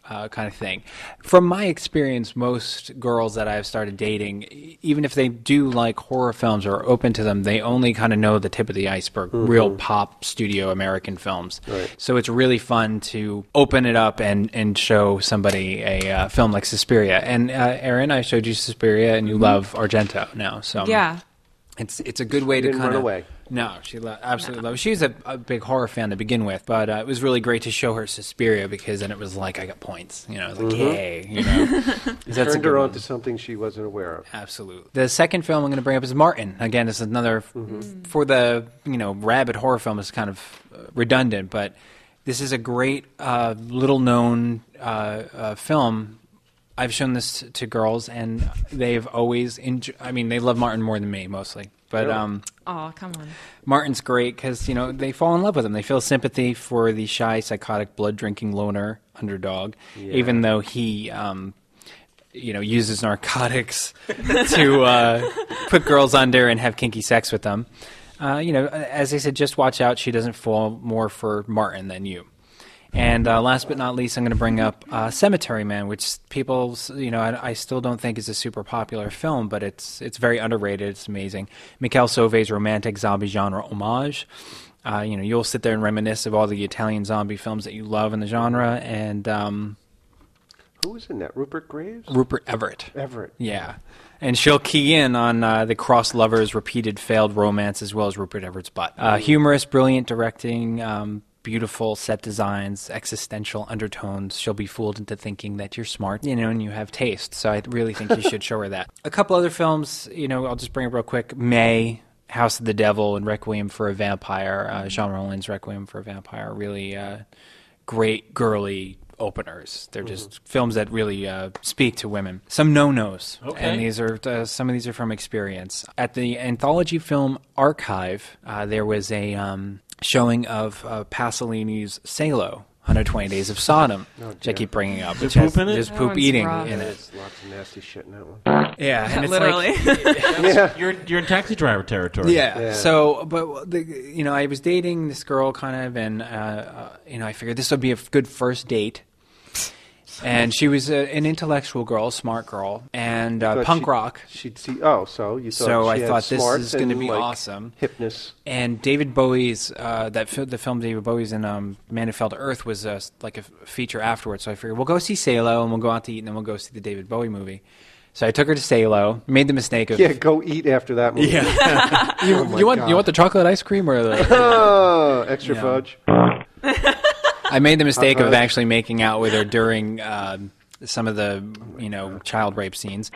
A: uh, kind of thing. From my experience, most girls that I've started dating, e- even if they do like horror films or are open to them, they only kind of know the tip of the iceberg,
B: Mhm.
A: real pop studio American films.
B: Right.
A: So it's really fun to open it up and, and show somebody a uh, film like Suspiria. And uh, Erin, I showed you Suspiria, and you
C: Mhm.
A: love Argento now. So
C: Yeah.
A: it's it's a good way
B: She
A: to
B: didn't
A: kind
B: run
A: of
B: away.
A: No, she lo- absolutely loved it. She was a, a big horror fan to begin with, but uh, it was really great to show her Suspiria because then it was like I got points. You know, I was like,
B: Mhm.
A: yay! You know, 'Cause that's a
B: Turned
A: good
B: her
A: one.
B: on to something she wasn't aware of.
A: Absolutely. The second film I'm going to bring up is Martin. Again, this is another
B: Mhm.
A: for the you know rabid horror film is kind of uh, redundant, but this is a great uh, little known uh, uh, film. I've shown this to girls, and they've always enjoyed. I mean, they love Martin more than me, mostly. But
C: Really?
A: um,
C: Oh, come on.
A: Martin's great because you know they fall in love with him. They feel sympathy for the shy, psychotic, blood-drinking loner underdog,
B: Yeah.
A: even though he, um, you know, uses narcotics to uh, put girls under and have kinky sex with them. Uh, you know, as I said, just watch out. She doesn't fall more for Martin than you. And uh, last but not least, I'm going to bring up uh, Cemetery Man, which people, you know, I, I still don't think is a super popular film, but it's it's very underrated. It's amazing. Michele Soavi's romantic zombie genre homage. Uh, you know, you'll sit there and reminisce of all the Italian zombie films that you love in the genre. And um,
B: Who was in that? Rupert Graves?
A: Rupert Everett.
B: Everett.
A: Yeah. And she'll key in on uh, the cross lovers' repeated failed romance as well as Rupert Everett's butt. Uh, humorous, brilliant directing, um, beautiful set designs, existential undertones. She'll be fooled into thinking that you're smart, you know, and you have taste. So I really think you should show her that. A couple other films, you know, I'll just bring up real quick. May, House of the Devil, and Requiem for a Vampire. Uh, Jean Rollins' Requiem for a Vampire. Really uh, great, girly openers. They're just films that really uh, speak to women. Some no-nos,
D: Okay.
A: and these are uh, some of these are from experience. At the Anthology Film Archive, uh, there was a um, showing of uh, Pasolini's Salo, one hundred twenty Days of Sodom,
B: Oh,
A: which I
B: dear.
A: keep bringing up.
D: Is
A: Which
D: there
A: has,
D: poop in it?
A: There's
C: That
A: poop
C: one's
A: eating
C: rough.
A: in it.
B: There's lots of nasty shit in that one.
A: Yeah, and it's
C: Literally.
A: like,
B: Yeah.
D: You're you're in taxi driver territory.
A: Yeah.
B: Yeah.
A: So, but the, you know, I was dating this girl kind of, and uh, uh, you know, I figured this would be a f- good first date. And she was a, an intellectual girl, smart girl, and uh,
B: Thought
A: punk
B: she'd-
A: rock.
B: She'd see. Oh, so you thought
A: So
B: she
A: I
B: had
A: thought this
B: smarts
A: is going to
B: and,
A: be
B: like,
A: awesome.
B: Hipness.
A: And David Bowie's uh, that fi- the film David Bowie's in um, Man Who Fell to Earth was uh, like a f- feature afterwards. So I figured we'll go see Salo and we'll go out to eat and then we'll go see the David Bowie movie. So I took her to Salo. Made the mistake of
B: Yeah, go eat after that movie.
A: Yeah. you,
B: Oh my
A: you want
B: God.
A: you want the chocolate ice cream or the?
B: Oh, extra
A: Yeah.
B: fudge.
A: I made the mistake
B: Hot
A: of
B: fudge.
A: actually making out with her during um, some of the you know child rape scenes,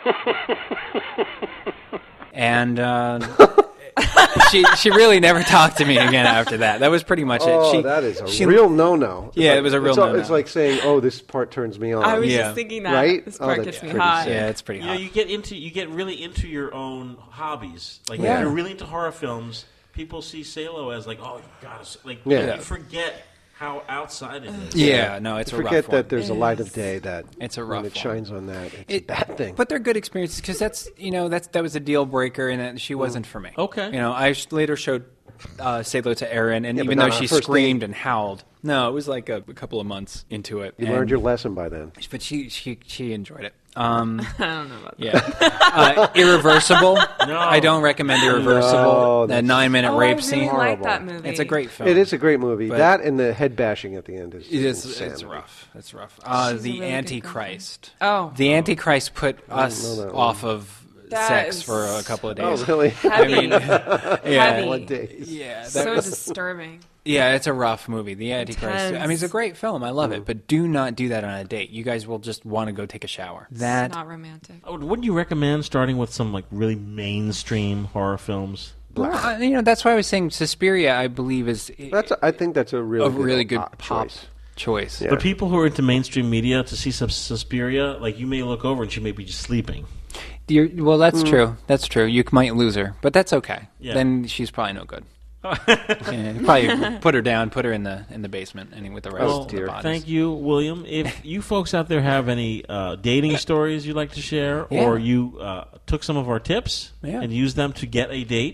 A: and uh, she she really never talked to me again after that. That was pretty much
B: Oh,
A: it. She,
B: that is a
A: she-
B: real no-no. It's
A: Yeah,
B: like-
A: it was a real
B: it's, all-
A: no-no.
B: It's like saying, "Oh, this part turns me on."
C: I was
A: Yeah.
C: just thinking that.
B: Right?
C: This
B: Oh,
C: part
B: that's
C: gets me
B: pretty
C: hot.
B: sad.
A: Yeah, it's pretty
D: You know,
A: hot.
D: you get into you get really into your own hobbies. Like
A: Yeah.
D: if you're really into horror films, people see Salo as like, oh, you gotta s- like
B: Yeah.
D: you forget how outside it is.
A: Yeah, no, it's
B: You
A: a rough
B: forget
A: one.
B: that there's a light of
C: Yes.
B: day that
A: It's a
B: when
A: rough
B: it
A: one.
B: shines on that. It's
A: It-
B: a bad thing.
A: But they're good experiences because that's you know that's that was a deal breaker and that she wasn't for me.
D: Okay.
A: You know, I sh- later showed uh, Salo to Erin, and
B: Yeah, but
A: even
B: not
A: though
B: on
A: she
B: a first
A: screamed
B: date.
A: and howled, no, it was like a, a couple of months into it.
B: you
A: and-
B: learned your lesson by then.
A: but she she she enjoyed it. Um,
C: I don't know about that.
A: yeah, uh, Irreversible.
D: No.
A: I don't recommend Irreversible.
B: No,
A: that
B: that's
A: nine minute
C: Oh, I
A: rape
C: really
A: scene.
C: like
B: Horrible.
C: that movie.
A: It's a great film.
B: It is a great movie.
A: But-
B: That and the head bashing at the end is
A: It is.
B: insanity.
A: It's rough. It's rough. Uh,
C: She's a
A: the
C: really good
A: Antichrist.
C: Oh.
A: The Antichrist put us
B: know that one.
A: off of
C: That
A: sex
C: is-
A: for a couple of
B: Oh,
A: days.
B: really?
C: Heavy.
A: I mean, yeah,
C: Heavy.
B: What days?
A: yeah, that
C: So
A: was-
C: disturbing.
A: yeah. It's a rough movie. The Antichrist. I mean, it's a
C: Intense.
A: great film. I love
B: Mm.
A: it. But do not do that on a date. You guys will just want to go take a shower. That
C: It's not romantic.
D: Oh, wouldn't you recommend starting with some like really mainstream horror films?
A: Well, I- you know, that's why I was saying Suspiria. I believe is
B: That's. A, I think that's a really
A: a really good
B: pop
A: pop
B: choice.
A: choice.
B: Yeah.
D: The people who are into mainstream media to see some Suspiria, like you may look over and she may be just sleeping.
A: You're, well, that's
B: Mm.
A: true. That's true. You might lose her, but that's okay.
D: Yeah.
A: Then she's probably no good. Yeah, probably put her down, put her in the in the basement, and with the rest
D: Well,
A: of the bodies.
D: thank you, William. If you folks out there have any uh, dating stories you'd like to share,
A: Yeah.
D: or you uh, took some of our tips
A: Yeah.
D: and used them to get a date,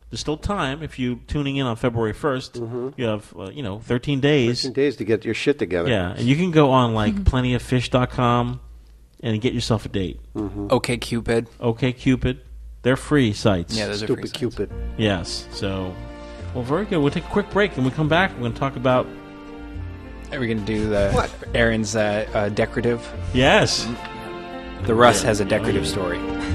D: there's still time. If you tuning in on February first,
B: Mhm.
D: you have uh, you know thirteen days.
B: thirteen days to get your shit together.
D: Yeah, and you can go on like plenty of fish dot com and get yourself a date.
B: Mm-hmm.
A: OkCupid.
D: OkCupid. They're free sites.
A: Yeah, those are
B: Stupid
A: free sites.
B: Cupid.
D: Yes. So, well, very good. We'll take a quick break, and when we come back, we're going to talk about.
A: Are we going to do the
B: What?
A: Aaron's uh, uh, decorative?
D: Yes.
A: The Russ
D: Yeah.
A: has a decorative story.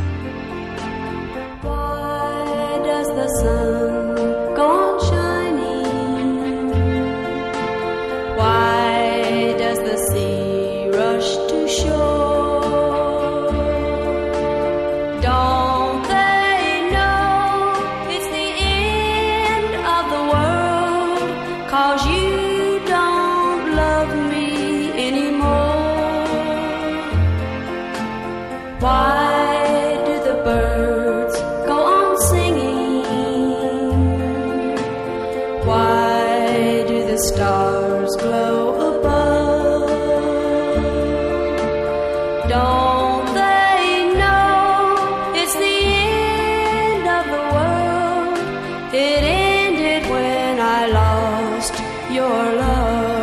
M: Why does the sun go on shining? Why does the sea rush to shore? Don't they know it's the end of the world? 'Cause you don't love me anymore. Why do the birds go on singing? Why do the stars glow above? Don't they know it's the end of the world? It ended when I lost your love.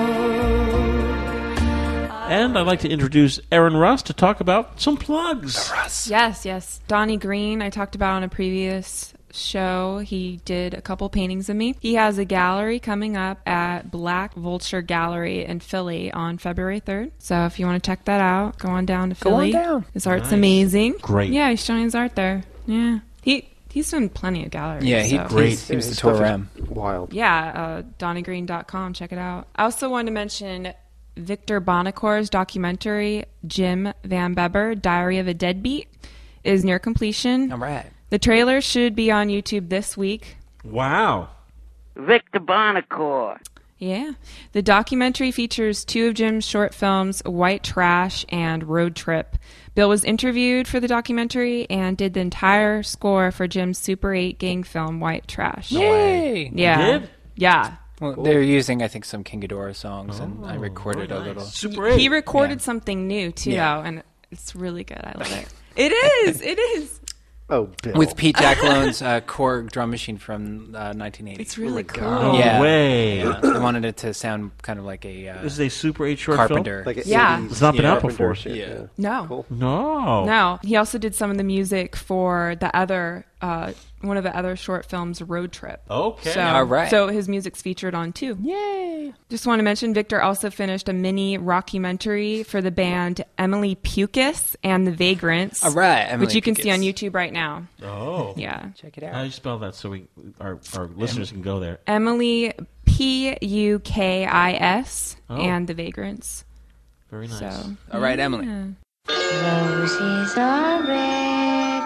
D: And I'd like to introduce Aaron Russ to talk about some plugs.
C: Yes, yes. Donnie Green, I talked about on a previous show. He did a couple paintings of me. He has a gallery coming up at Black Vulture Gallery in Philly on February third. So if you want to check that out, go on down to
A: Go on
C: Philly.
A: down.
C: His art's
D: Nice.
C: amazing.
D: Great.
C: Yeah, he's showing his art there. Yeah. He he's done plenty of galleries.
A: Yeah, he
C: so.
D: Great.
A: seems to
B: His
A: tour
B: stuff is
A: around.
B: Wild.
C: Yeah, uh, donnie green dot com. Check it out. I also wanted to mention Victor Bonacor's documentary, Jim Van Beber, Diary of a Deadbeat, is near completion.
A: All right.
C: The trailer should be on YouTube this week.
D: Wow.
N: Victor Bonacore.
C: Yeah. The documentary features two of Jim's short films, White Trash and Road Trip. Bill was interviewed for the documentary and did the entire score for Jim's Super eight gang film, White Trash.
A: Yay!
C: Yeah.
D: You did?
C: Yeah.
A: Well, they're using, I think, some King Ghidorah songs, and I recorded
D: very
A: a little.
D: nice. Super eight.
C: He recorded
A: Yeah.
C: something new, too,
A: Yeah.
C: though, and it's really good. I love it. It is. It is.
B: Oh, Bill.
A: With Pete Jackalone's uh, Korg drum machine from uh, nineteen eighty.
C: It's really cool.
D: No
A: yeah.
D: way.
A: Yeah. I wanted it to sound kind of like a uh,
D: This is a Super eight short
A: Carpenter.
B: Like a
C: Yeah.
B: eighties
D: It's not been out
B: Carpenter
D: before.
B: shit,
A: Yeah.
C: No.
B: Cool.
D: film. No.
C: No. He also did some of the music for the other, uh, one of the other short films, Road Trip.
D: Okay.
C: So,
A: All right.
C: So his music's featured on too.
A: Yay!
C: Just want to mention Victor also finished a mini rockumentary for the band Emily Pucus and the Vagrants.
A: All right, Emily
C: which you can see
A: Pucus.
C: on YouTube right now.
D: Oh.
C: Yeah.
A: Check it
D: How do
A: out.
D: you spell that so we our, our listeners can go there?
C: Emily P U K I S
D: Oh.
C: and the Vagrants.
D: Very nice.
C: So,
A: All right, Emily.
C: yeah.
M: Roses are red,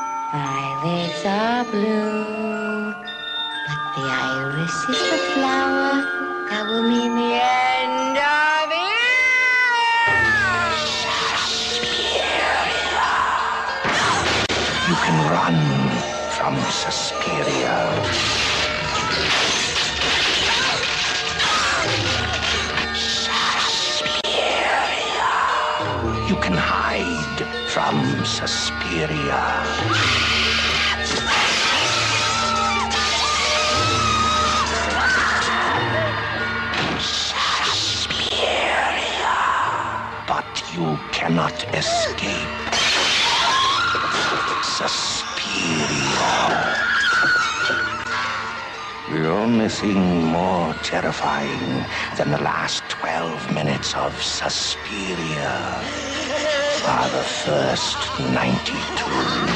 M: violets are blue, but the iris is the flower that will mean the end of
G: You can run from Suspiria. Suspiria. You can hide from Suspiria. Suspiria. But you cannot escape. Suspiria. The only thing more terrifying than the last twelve minutes of Suspiria are the first ninety-two.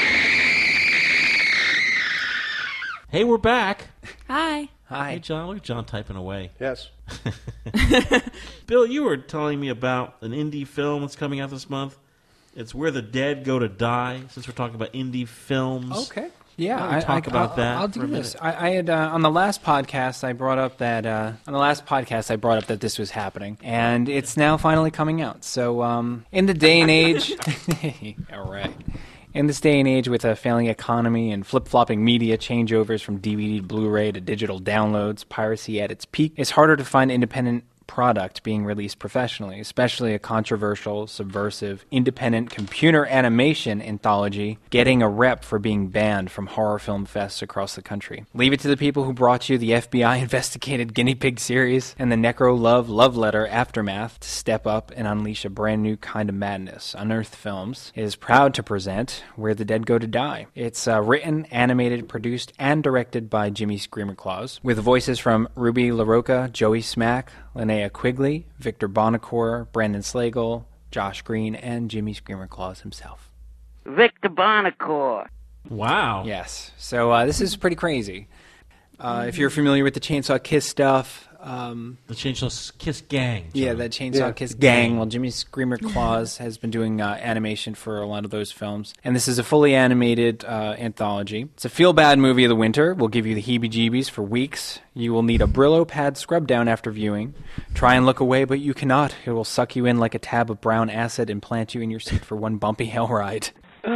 D: Hey, we're back.
C: Hi.
A: Hi.
D: Hey, John. Look at John typing away.
B: Yes.
D: Bill, you were telling me about an indie film that's coming out this month. It's Where the Dead Go to Die, since we're talking about indie films.
A: Okay. Yeah,
D: Why don't we
A: I,
D: talk
A: I,
D: about
A: I'll,
D: that
A: I'll
D: for
A: do
D: a
A: this.
D: minute.
A: I, I had uh, on the last podcast I brought up that uh, on the last podcast I brought up that this was happening, and it's now finally coming out. So, um, in the day and age, all right. In this day and age with a failing economy and flip-flopping media changeovers from D V D to Blu-ray to digital downloads, piracy at its peak, it's harder to find independent product being released professionally, especially a controversial, subversive, independent computer animation anthology getting a rep for being banned from horror film fests across the country. Leave it to the people who brought you the F B I investigated Guinea Pig series and the Necro Love Love Letter Aftermath to step up and unleash a brand new kind of madness. Unearthed Films is proud to present Where the Dead Go to Die. It's uh, written, animated, produced, and directed by Jimmy Screamer Claus, with voices from Ruby LaRocca, Joey Smack, Linnea Quigley, Victor Bonacore, Brandon Slagle, Josh Green, and Jimmy Screamer Claus himself.
N: Victor Bonacore.
D: Wow.
A: Yes. So uh, this is pretty crazy. Uh, if you're familiar with the Chainsaw Kiss stuff... Um,
D: the Chainsaw Kiss gang.
A: Yeah,
D: John.
A: that Chainsaw
D: Yeah.
A: Kiss gang. Well, Jimmy Screamer Claus has been doing uh, animation for a lot of those films. And this is a fully animated uh, anthology. It's a feel-bad movie of the winter. Will give you the heebie-jeebies for weeks. You will need a Brillo pad scrub down after viewing. Try and look away, but you cannot. It will suck you in like a tab of brown acid and plant you in your seat for one bumpy hell ride.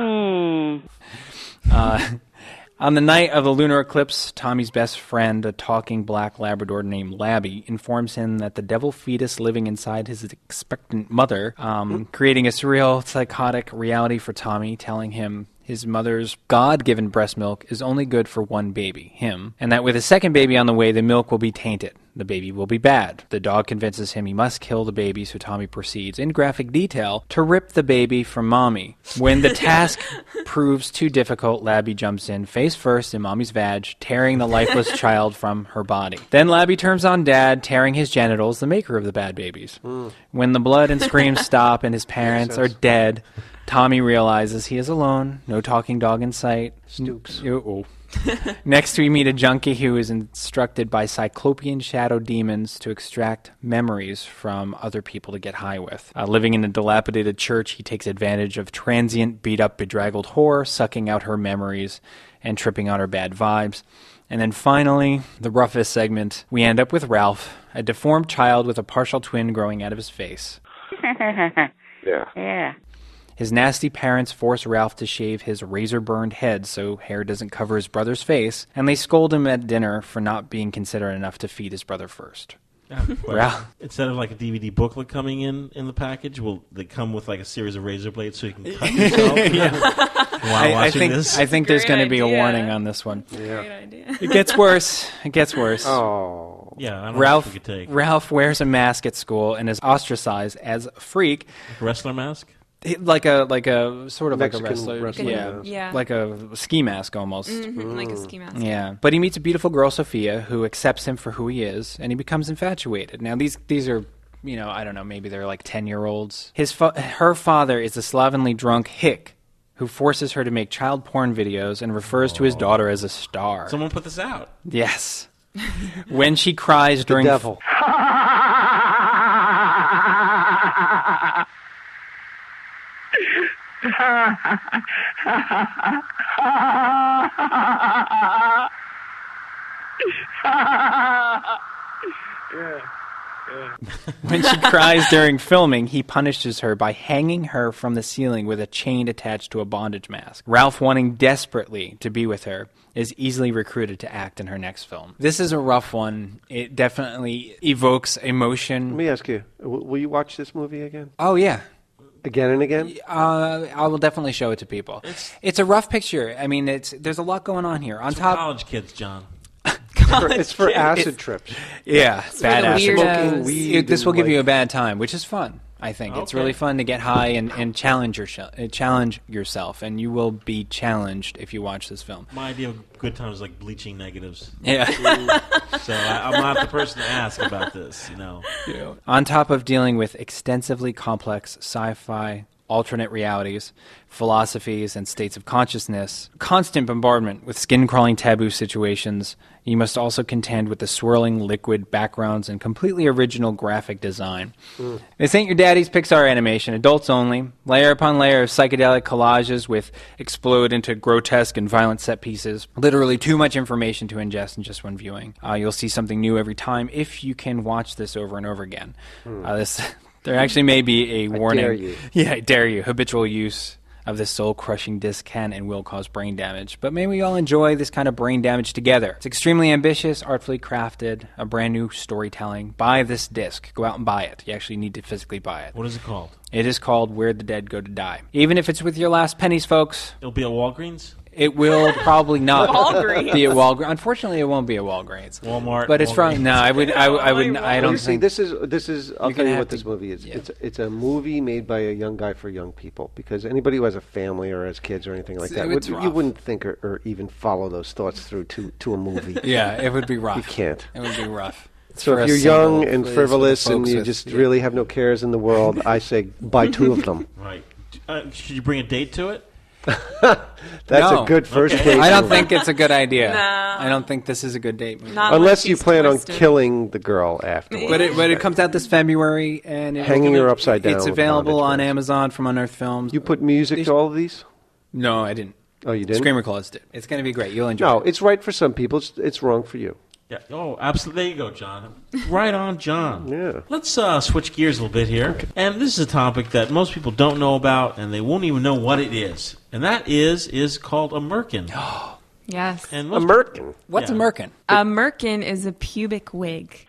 N: Mm.
A: Uh... On the night of the lunar eclipse, Tommy's best friend, a talking black Labrador named Labby, informs him that the devil fetus living inside his expectant mother, um, creating a surreal, psychotic reality for Tommy, telling him his mother's God-given breast milk is only good for one baby, him, and that with a second baby on the way, the milk will be tainted. The baby will be bad. The dog convinces him he must kill the baby, so Tommy proceeds, in graphic detail, to rip the baby from Mommy. When the task proves too difficult, Labby jumps in, face first in Mommy's vag, tearing the lifeless child from her body. Then Labby turns on Dad, tearing his genitals, the maker of the bad babies. Mm. When the blood and screams stop and his parents are dead, Tommy realizes he is alone, no talking dog in sight.
B: Stooks.
A: Oh. Next, we meet a junkie who is instructed by cyclopean shadow demons to extract memories from other people to get high with. Uh, living in a dilapidated church, he takes advantage of transient, beat-up, bedraggled whore, sucking out her memories and tripping out her bad vibes. And then finally, the roughest segment, we end up with Ralph, a deformed child with a partial twin growing out of his face.
N: Yeah. Yeah.
A: His nasty parents force Ralph to shave his razor-burned head so hair doesn't cover his brother's face, and they scold him at dinner for not being considerate enough to feed his brother first.
D: Yeah, well,
A: Ralph.
D: Instead of like a D V D booklet coming in in the package, will they come with like a series of razor blades so you can cut yourself
A: Yeah.
D: while
A: I,
D: watching
A: I think,
D: this?
A: I think there's
C: Great
A: going to be a
C: idea.
A: warning on this one.
B: Yeah.
C: Great idea.
A: It gets worse. It gets worse.
B: Oh.
D: Yeah, I don't know
A: Ralph,
D: if we could take
A: Ralph wears a mask at school and is ostracized as a freak.
D: like a wrestler mask.
A: He- Like a like a sort of
B: Mexican
A: like a wrestler,
B: wrestler
A: yeah,
B: mask.
C: Yeah.
A: like a ski mask almost.
C: Mhm, Like a ski mask.
A: Yeah, but he meets a beautiful girl, Sophia, who accepts him for who he is, and he becomes infatuated. Now these these are, you know, I don't know, maybe they're like ten year olds. His fa- her father is a slovenly drunk hick who forces her to make child porn videos and refers to his daughter as a star.
D: Someone put this out.
A: Yes. When she cries during
B: The devil.
A: When she cries during filming, he punishes her by hanging her from the ceiling with a chain attached to a bondage mask. Ralph, wanting desperately to be with her, is easily recruited to act in her next film. This is a rough one. It definitely evokes emotion.
B: Let me ask you, w- will you watch this movie again?
A: Oh, yeah.
B: Again and again?
A: Uh, I will definitely show it to people. It's, it's a rough picture. I mean, it's there's a lot going on here. On
D: It's for
A: top,
D: college kids, John.
B: For- it's for acid
A: It-
B: trips.
A: Yeah, bad
C: the
A: acid.
C: weirdos.
B: Smoking weed
A: It- this will
B: and,
A: give you a
B: like-
A: bad time, which is fun. I think it's
D: Okay.
A: really fun to get high and, and challenge your uh, challenge yourself, and you will be challenged if you watch this film.
D: My idea of good times is like bleaching negatives.
A: Yeah.
D: So I, I'm not the person to ask about this, you know.
A: On top of dealing with extensively complex sci-fi, alternate realities, philosophies, and states of consciousness, constant bombardment with skin-crawling taboo situations, you must also contend with the swirling liquid backgrounds and completely original graphic design.
B: Mm.
A: This ain't your daddy's Pixar animation, adults only, layer upon layer of psychedelic collages with explode into grotesque and violent set pieces. Literally too much information to ingest in just one viewing. Uh, you'll see something new every time if you can watch this over and over again.
B: Mm.
A: Uh, this... There actually may be a
B: I
A: warning.
B: dare you.
A: Yeah, I dare you. Habitual use of this soul-crushing disc can and will cause brain damage. But may we all enjoy this kind of brain damage together. It's extremely ambitious, artfully crafted, a brand new storytelling. Buy this disc. Go out and buy it. You actually need to physically buy it.
D: What is it called?
A: It is called Where the Dead Go to Die. Even if it's with your last pennies, folks.
D: It'll be at Walgreens?
A: It will probably not
C: Walgreens.
A: be at Walgreens. Unfortunately, it won't be at Walgreens.
D: Walmart.
A: But it's
D: Walgreens.
A: from no. I would. I, I would. I
B: Well,
A: don't
B: you see,
A: think
B: this is this is. I'll
A: You're
B: tell
A: gonna
B: you
A: have
B: what
A: to-
B: this movie is.
A: yeah.
B: It's it's a movie made by a young guy for young people. Because anybody who has a family or has kids or anything like
A: It's-
B: that, would,
A: it's
B: you
A: rough.
B: wouldn't think or, or even follow those thoughts through to to a movie.
A: Yeah, it would be rough.
B: You can't.
A: It would be rough.
B: So
A: For
B: if
A: a
B: you're
A: single
B: young and
A: place
B: frivolous
A: with
B: and
A: folks
B: you
A: with-
B: just
A: yeah.
B: really have no cares in the world, I say buy two of them.
D: Right. Uh, should you bring a date to it?
B: That's
A: No.
B: a good first
D: Okay.
B: date.
A: I don't
B: movie.
A: think it's a good idea.
C: No.
A: I don't think this is a good date movie.
C: Not
B: Unless you
C: she's
B: plan
C: twisted.
B: on killing the girl afterwards.
A: But it, but it comes out this February, and it,
B: Hanging her upside down
A: It's
B: with
A: available
B: bondage
A: on
B: bands.
A: Amazon from Unearthed Films.
B: You put music to all of these?
A: No, I didn't.
B: Oh, you didn't?
A: Screamer Claws did. It's going to be great. You'll enjoy
B: No,
A: it.
B: it's right for some people. It's, it's wrong for you.
D: Yeah. Oh, absolutely. There you go, John. Right on, John.
B: Yeah.
D: Let's uh, switch gears a little bit here. And this is a topic that most people don't know about, and they won't even know what it is. And that is is called a merkin.
C: Yes.
D: And
B: A
D: most
B: merkin.
A: What's
D: Yeah.
A: a merkin?
C: A merkin is a pubic wig.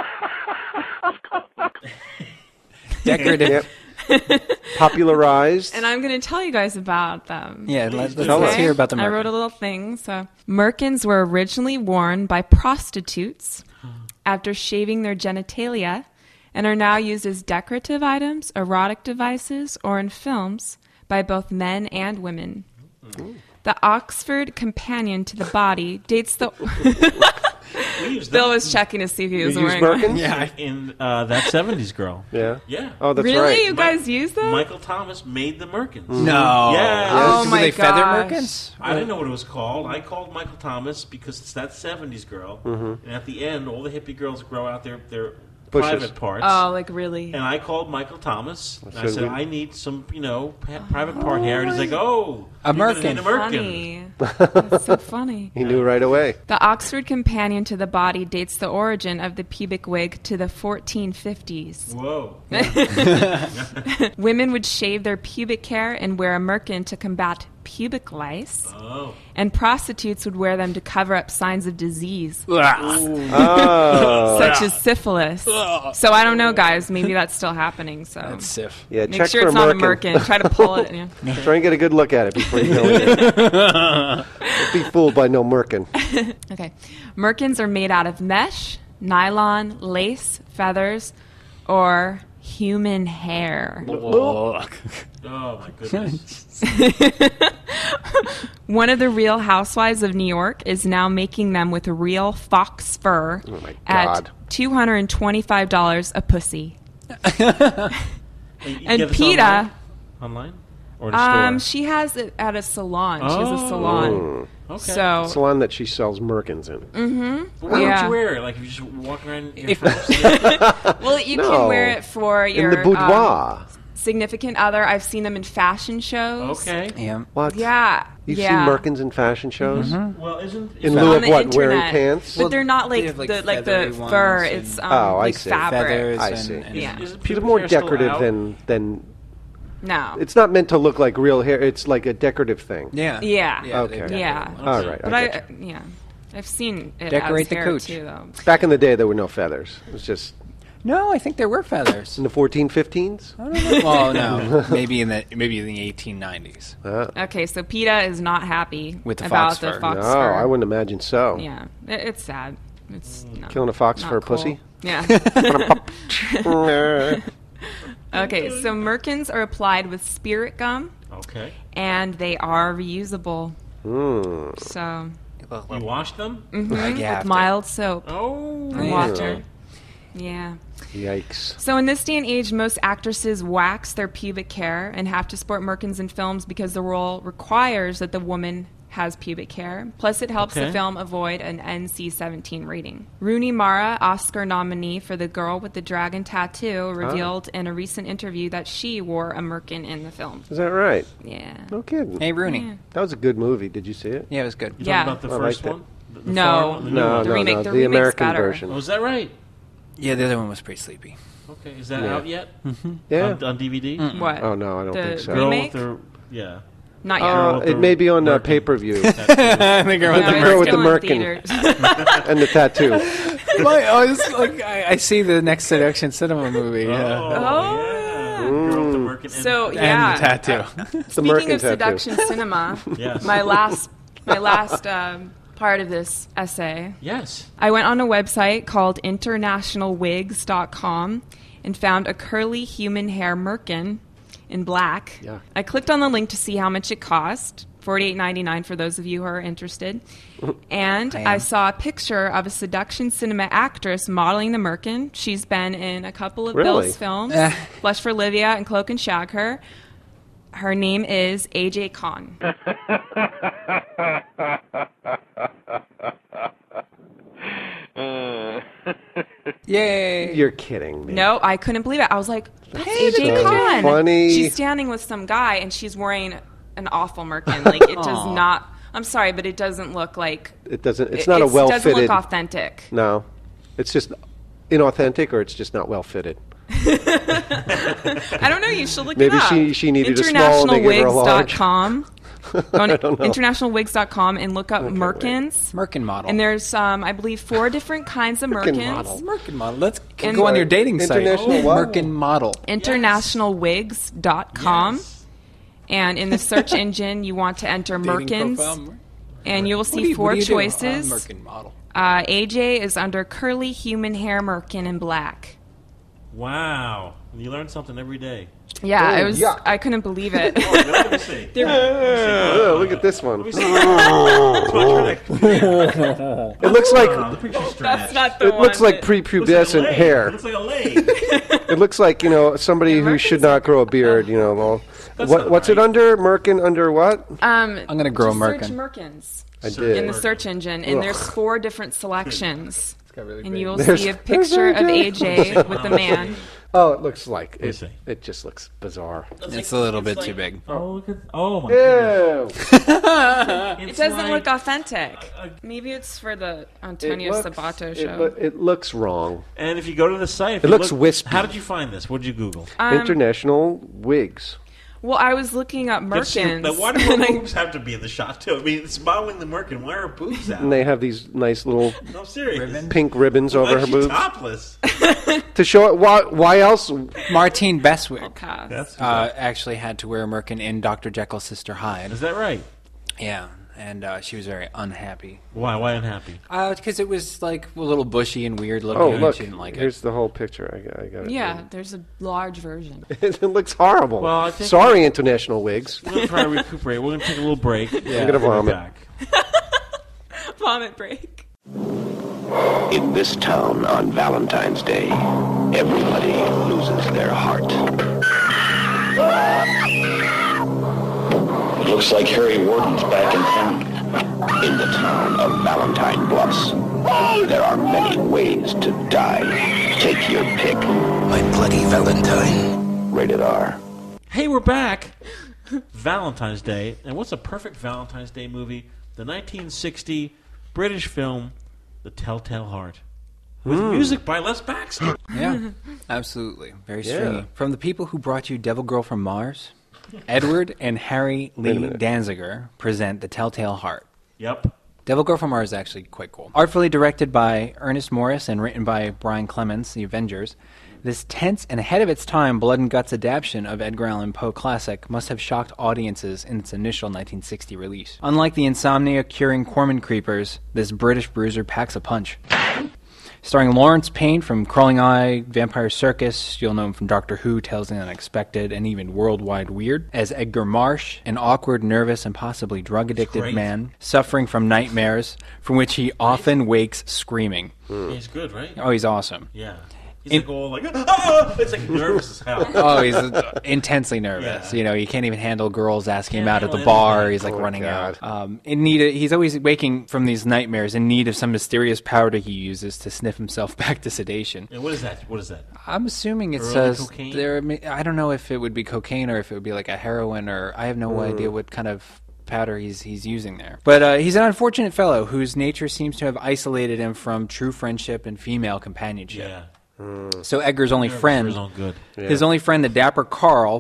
A: Decorative.
B: Yep. Popularized.
C: And I'm going to tell you guys about them.
A: Yeah, let, let's,
B: Tell
A: let's
B: us.
A: hear about the merkin.
C: I wrote a little thing. So, merkins were originally worn by prostitutes after shaving their genitalia and are now used as decorative items, erotic devices, or in films by both men and women. The Oxford Companion to the Body dates the...
D: We used
C: Bill
D: them
C: was checking to see if he was
B: You use
C: wearing
B: merkin?
C: one.
A: Yeah.
D: in uh, that seventies girl.
B: Yeah.
D: Yeah.
B: Oh, that's
C: Really?
B: right.
C: You guys use them?
D: Michael Thomas made the merkins.
A: No.
D: Yeah.
C: Oh
A: Were
C: my
A: they feather
C: gosh.
A: merkins?
D: I didn't know what it was called. I called Michael Thomas because it's that seventies girl.
B: Mm-hmm.
D: And at the end, all the hippie girls grow out their, their
B: Bushes.
D: private parts.
C: Oh, like really?
D: And I called Michael Thomas. And I
B: So
D: said,
B: we-
D: I need some, you know, pa- private part hair. And he's like, oh,
A: A
D: you're gonna
A: merkin.
D: need a merkin.
C: Funny. That's so funny.
B: He knew right away.
C: The Oxford Companion to the Body dates the origin of the pubic wig to the fourteen fifties.
D: Whoa.
C: Women would shave their pubic hair and wear a merkin to combat pubic lice,
D: Oh.
C: and prostitutes would wear them to cover up signs of disease,
B: Oh.
C: such as syphilis. So I don't know, guys. Maybe that's still happening. So
A: That's Sif.
B: Yeah,
C: make
B: check
C: sure
B: for
C: it's
B: a
C: not a
B: merkin.
C: merkin. Try to pull it. Yeah.
B: Try and get a good look at it before you go in. Don't be fooled by no merkin.
C: Okay. Merkins are made out of mesh, nylon, lace, feathers, or human hair.
D: Oh, my goodness.
C: One of the Real Housewives of New York is now making them with real fox fur
B: Oh, my
C: at
B: God.
C: two hundred twenty-five dollars a pussy.
D: You
C: And
D: get this
C: PETA,
D: Online? Online? Or in a store?
C: um, she has it at a salon. She has a
D: Oh.
C: salon.
D: Okay.
C: So,
B: Salon that she sells merkins in.
D: But why
C: yeah.
D: don't you wear it? Like, if you just walk around your
A: If-
D: house?
C: well, you
B: No.
C: can wear it for
B: In
C: your
B: the boudoir.
C: um, significant other. I've seen them in fashion shows.
D: Okay.
A: Yeah.
B: What?
C: Yeah.
B: You've
C: yeah.
B: seen merkins in fashion shows?
D: Well, isn't...
B: In
D: isn't-
B: lieu
C: On
B: of
C: the
B: what? Wearing
C: internet.
B: pants?
C: But they're not like,
A: They have, like,
C: the like the
A: feathery
C: fur.
A: ones
C: It's
A: and-
C: um,
B: Oh, I
C: like
B: see.
C: fabric.
A: Feathers
B: I
A: and,
B: see.
A: and
C: Yeah.
D: Isn't
B: She's
D: pubic
B: more
D: hair still
B: decorative
D: out?
B: than than.
C: No.
B: It's not meant to look like real hair. It's like a decorative thing.
A: Yeah.
C: Yeah.
A: Yeah,
B: Okay.
A: they-
C: Yeah.
B: All right.
C: But
B: I
C: I,
B: get you.
C: yeah, I've seen it
A: Decorate
C: as
A: the
C: hair
A: cooch.
C: too, though.
B: Back in the day, there were no feathers. It was just
A: No, I think there were feathers.
B: in the fourteen fifteens.
A: I don't know. Well, no, maybe in the maybe in the eighteen nineties.
B: Ah.
C: Okay, so PETA is not happy
A: With the
C: about
A: fox
C: the
A: fur.
C: fox
B: No,
C: fur.
B: I wouldn't imagine so.
C: Yeah, it, it's sad. It's no,
B: Killing a fox
C: not
B: for a
C: cool.
B: pussy?
C: Yeah. Okay, so merkins are applied with spirit gum,
D: Okay.
C: and they are reusable.
B: Mm.
C: So
D: You wash them?
C: mhm,
A: Like you have
C: with
A: to.
C: mild soap
D: Oh.
C: and water. Yeah.
B: Yikes.
C: So in this day and age, most actresses wax their pubic hair and have to sport merkins in films because the role requires that the woman has pubic hair. Plus, it helps
D: Okay.
C: the film avoid an N C seventeen rating. Rooney Mara, Oscar nominee for The Girl with the Dragon Tattoo, revealed in a recent interview that she wore a merkin in the film.
B: Is that right?
C: Yeah.
B: No kidding.
A: Hey, Rooney.
C: Yeah.
B: That was a good movie. Did you see it?
A: Yeah, it was good.
D: You
C: Yeah.
D: talking about the
B: I
D: first
B: liked it.
D: one? The, the
C: No.
D: foreign one? The new
B: No,
D: one?
C: The
B: no,
C: remake-
B: no.
C: the
B: The
C: remake's
B: American
C: better.
B: version.
D: Oh, is that right?
A: Yeah, the other one was pretty sleepy.
D: Okay. Is that
B: Yeah.
D: out yet?
B: Yeah.
D: On, on D V D?
C: What?
B: Oh no, I don't
C: The
B: think so.
D: Girl
C: remake?
D: with the Yeah.
C: Not yet.
B: Uh, it may be on uh, pay-per-view.
A: I think you're
B: with
A: with
B: the
A: the
B: girl with the
C: Merkin.
B: merkin and the tattoo.
A: My, oh, it's like, I, I see the next Seduction Cinema movie. Yeah.
C: Oh.
B: Mm.
C: So
A: And
C: yeah,
A: the tattoo.
B: The
C: Speaking
B: merkin
C: of Seduction
B: tattoo.
C: Cinema,
D: Yes.
C: my last my last um, part of this essay.
D: Yes.
C: I went on a website called international wigs dot com and found a curly human hair merkin in black.
B: Yeah.
C: I clicked on the link to see how much it cost. forty-eight ninety-nine for those of you who are interested. And
A: I
C: I,
A: am.
C: saw a picture of a Seduction Cinema actress modeling the merkin. She's been in a couple of
B: Really?
C: Bill's films,
A: Eh.
C: Flesh for Livia and Cloak and Shagher. Her name is A J Khan.
A: Yay.
B: You're kidding me.
C: No, I couldn't believe it. I was like, that's
B: That's
C: A J
B: so
C: Khan.
B: funny.
C: She's standing with some guy, and she's wearing an awful merkin. Like, it does
A: Aw.
C: not... I'm sorry, but it doesn't look like...
B: It doesn't. It's
C: it-
B: not a
C: it's-
B: well-fitted.
C: doesn't look authentic.
B: No, it's just inauthentic, or it's just not well fitted.
C: I don't know. You should look
B: Maybe
C: it up.
B: she- she needed a small and they gave her a large.
C: international wigs dot com. Go on
B: I don't know.
C: international wigs dot com and look up merkins.
A: Merkin model.
C: And there's, um, I believe, four different kinds of
B: Merkin
C: merkins.
B: model.
A: Merkin model. Let's
C: And-
A: go on your dating site.
B: International what?
A: Merkin model.
C: international wigs dot com.
D: Yes.
C: And in the search engine, you want to enter
A: Dating
C: merkins.
A: profile.
C: And you will
A: What
C: see
A: do you-
C: four
A: what do you do?
C: choices.
A: Uh, Merkin model.
C: Uh, A J is under curly human hair merkin in black.
D: Wow. You learn something every day.
C: Yeah,
B: Oh,
C: I was.
B: yuck.
C: I couldn't believe it.
D: Oh, let me see.
B: Oh, look at this one.
D: Let me see. That's my trick.
B: It looks like
D: Oh, the picture's
C: That's
D: stretched.
C: not the
B: it
C: one.
B: looks like
C: that-
B: prepubescent
D: Looks like a leg.
B: hair.
D: It looks like a leg.
B: It looks like, you know, somebody who should not grow a beard. You know, well,
D: That's
B: what,
D: not
B: what's it
D: right.
B: under? Merkin under what?
C: um,
A: I'm gonna grow a
C: just search
A: merkin.
C: merkins
B: I
C: in
B: did.
C: the search engine, and
B: Ugh.
C: there's four different selections.
A: got really
C: And
A: big.
C: you will
B: There's-
C: see a picture of A J with a man.
B: Oh, it looks like
D: me
B: it.
D: see.
B: It just looks bizarre.
A: It's a little bit
D: like-
A: too big.
D: Oh, look at, oh my goodness.
B: Ew.
C: It
D: It's
C: doesn't
D: like-
C: look authentic. Maybe it's for the Antonio
B: It looks-
C: Sabato
B: it
C: show.
B: loo- It looks wrong.
D: And if you go to the site, if
B: It
D: you
B: looks
D: look-
B: wispy.
D: How did you find this? What did you Google?
C: Um,
B: International wigs.
C: well, I was looking up
D: But see,
C: merkins.
D: now why do
C: and
D: her
C: I-
D: boobs have to be in the shot too? I mean, it's modeling the merkin. Why are her boobs out?
B: And they have these nice little
D: No, I'm serious.
B: pink ribbons
D: Why
B: over
D: is
B: her
D: she
B: boobs
D: topless?
B: to show it. Why? Why else?
A: Martine Beswick
C: Pass.
D: That's
A: uh, actually had to wear a merkin in Doctor Jekyll's Sister Hyde.
D: Is that right?
A: Yeah, and uh, she was very unhappy.
D: Why? Why unhappy?
A: Because it was like a little bushy and weird looking.
B: Oh,
A: and
B: look!
A: she didn't like
B: Here's
A: it.
B: the whole picture. I got. I got it.
C: Yeah, there's a large version.
B: it looks horrible.
D: Well, I think-
B: Sorry, International Wigs.
D: We're gonna try to recuperate. We're gonna take a little break. Yeah,
B: I'm gonna vomit.
D: Back.
C: Vomit break.
G: In this town on Valentine's Day, everybody loses their heart. Looks like Harry Warden's back in town. In the town of Valentine Bluffs, there are many ways to die. Take your pick.
J: My bloody Valentine.
G: Rated R.
D: Hey, we're back. Valentine's Day, and what's a perfect Valentine's Day movie? The nineteen sixty British film, The Telltale Heart, with music by Les Baxter.
A: Yeah, absolutely. Very
B: Yeah.
A: stringy. From the people who brought you Devil Girl from Mars, Edward and Harry
B: Wait a
A: Lee
B: minute.
A: Danziger present The Telltale Heart.
D: Yep.
A: Devil Girl from Mars is actually quite cool. Artfully directed by Ernest Morris and written by Brian Clemens, The Avengers, this tense and ahead of its time blood and guts adaptation of Edgar Allan Poe classic must have shocked audiences in its initial nineteen sixty release. Unlike the insomnia-curing Corman Creepers, this British bruiser packs a punch. Starring Lawrence Payne from Crawling Eye, Vampire Circus, you'll know him from Doctor Who, Tales of the Unexpected, and even Worldwide Weird, as Edgar Marsh, an awkward, nervous, and possibly drug-addicted
D: great.
A: man suffering from nightmares from which he often wakes screaming.
D: He's good, right?
A: Oh, he's awesome.
D: Yeah. He's
A: In-
D: like all like, ah! It's like nervous as hell.
A: Oh, he's uh, intensely nervous.
D: Yeah.
A: You know, he can't even handle girls asking him
D: Can't
A: out at the
D: handle
A: bar.
D: anything.
A: He's like
B: Oh,
A: running
B: God.
A: out. Um, in need, of, he's always waking from these nightmares in need of some mysterious powder he uses to sniff himself back to sedation.
D: And what is that? What is that?
A: I'm assuming it
D: Early
A: says
D: cocaine?
A: there. may- I don't know if it would be cocaine or if it would be like a heroin, or I have no
B: Hmm.
A: idea what kind of powder he's he's using there. But uh, he's an unfortunate fellow whose nature seems to have isolated him from true friendship and female companionship.
D: Yeah.
A: So Edgar's only
D: Nervous
A: friend,
D: is all good.
A: his only friend, the dapper Carl,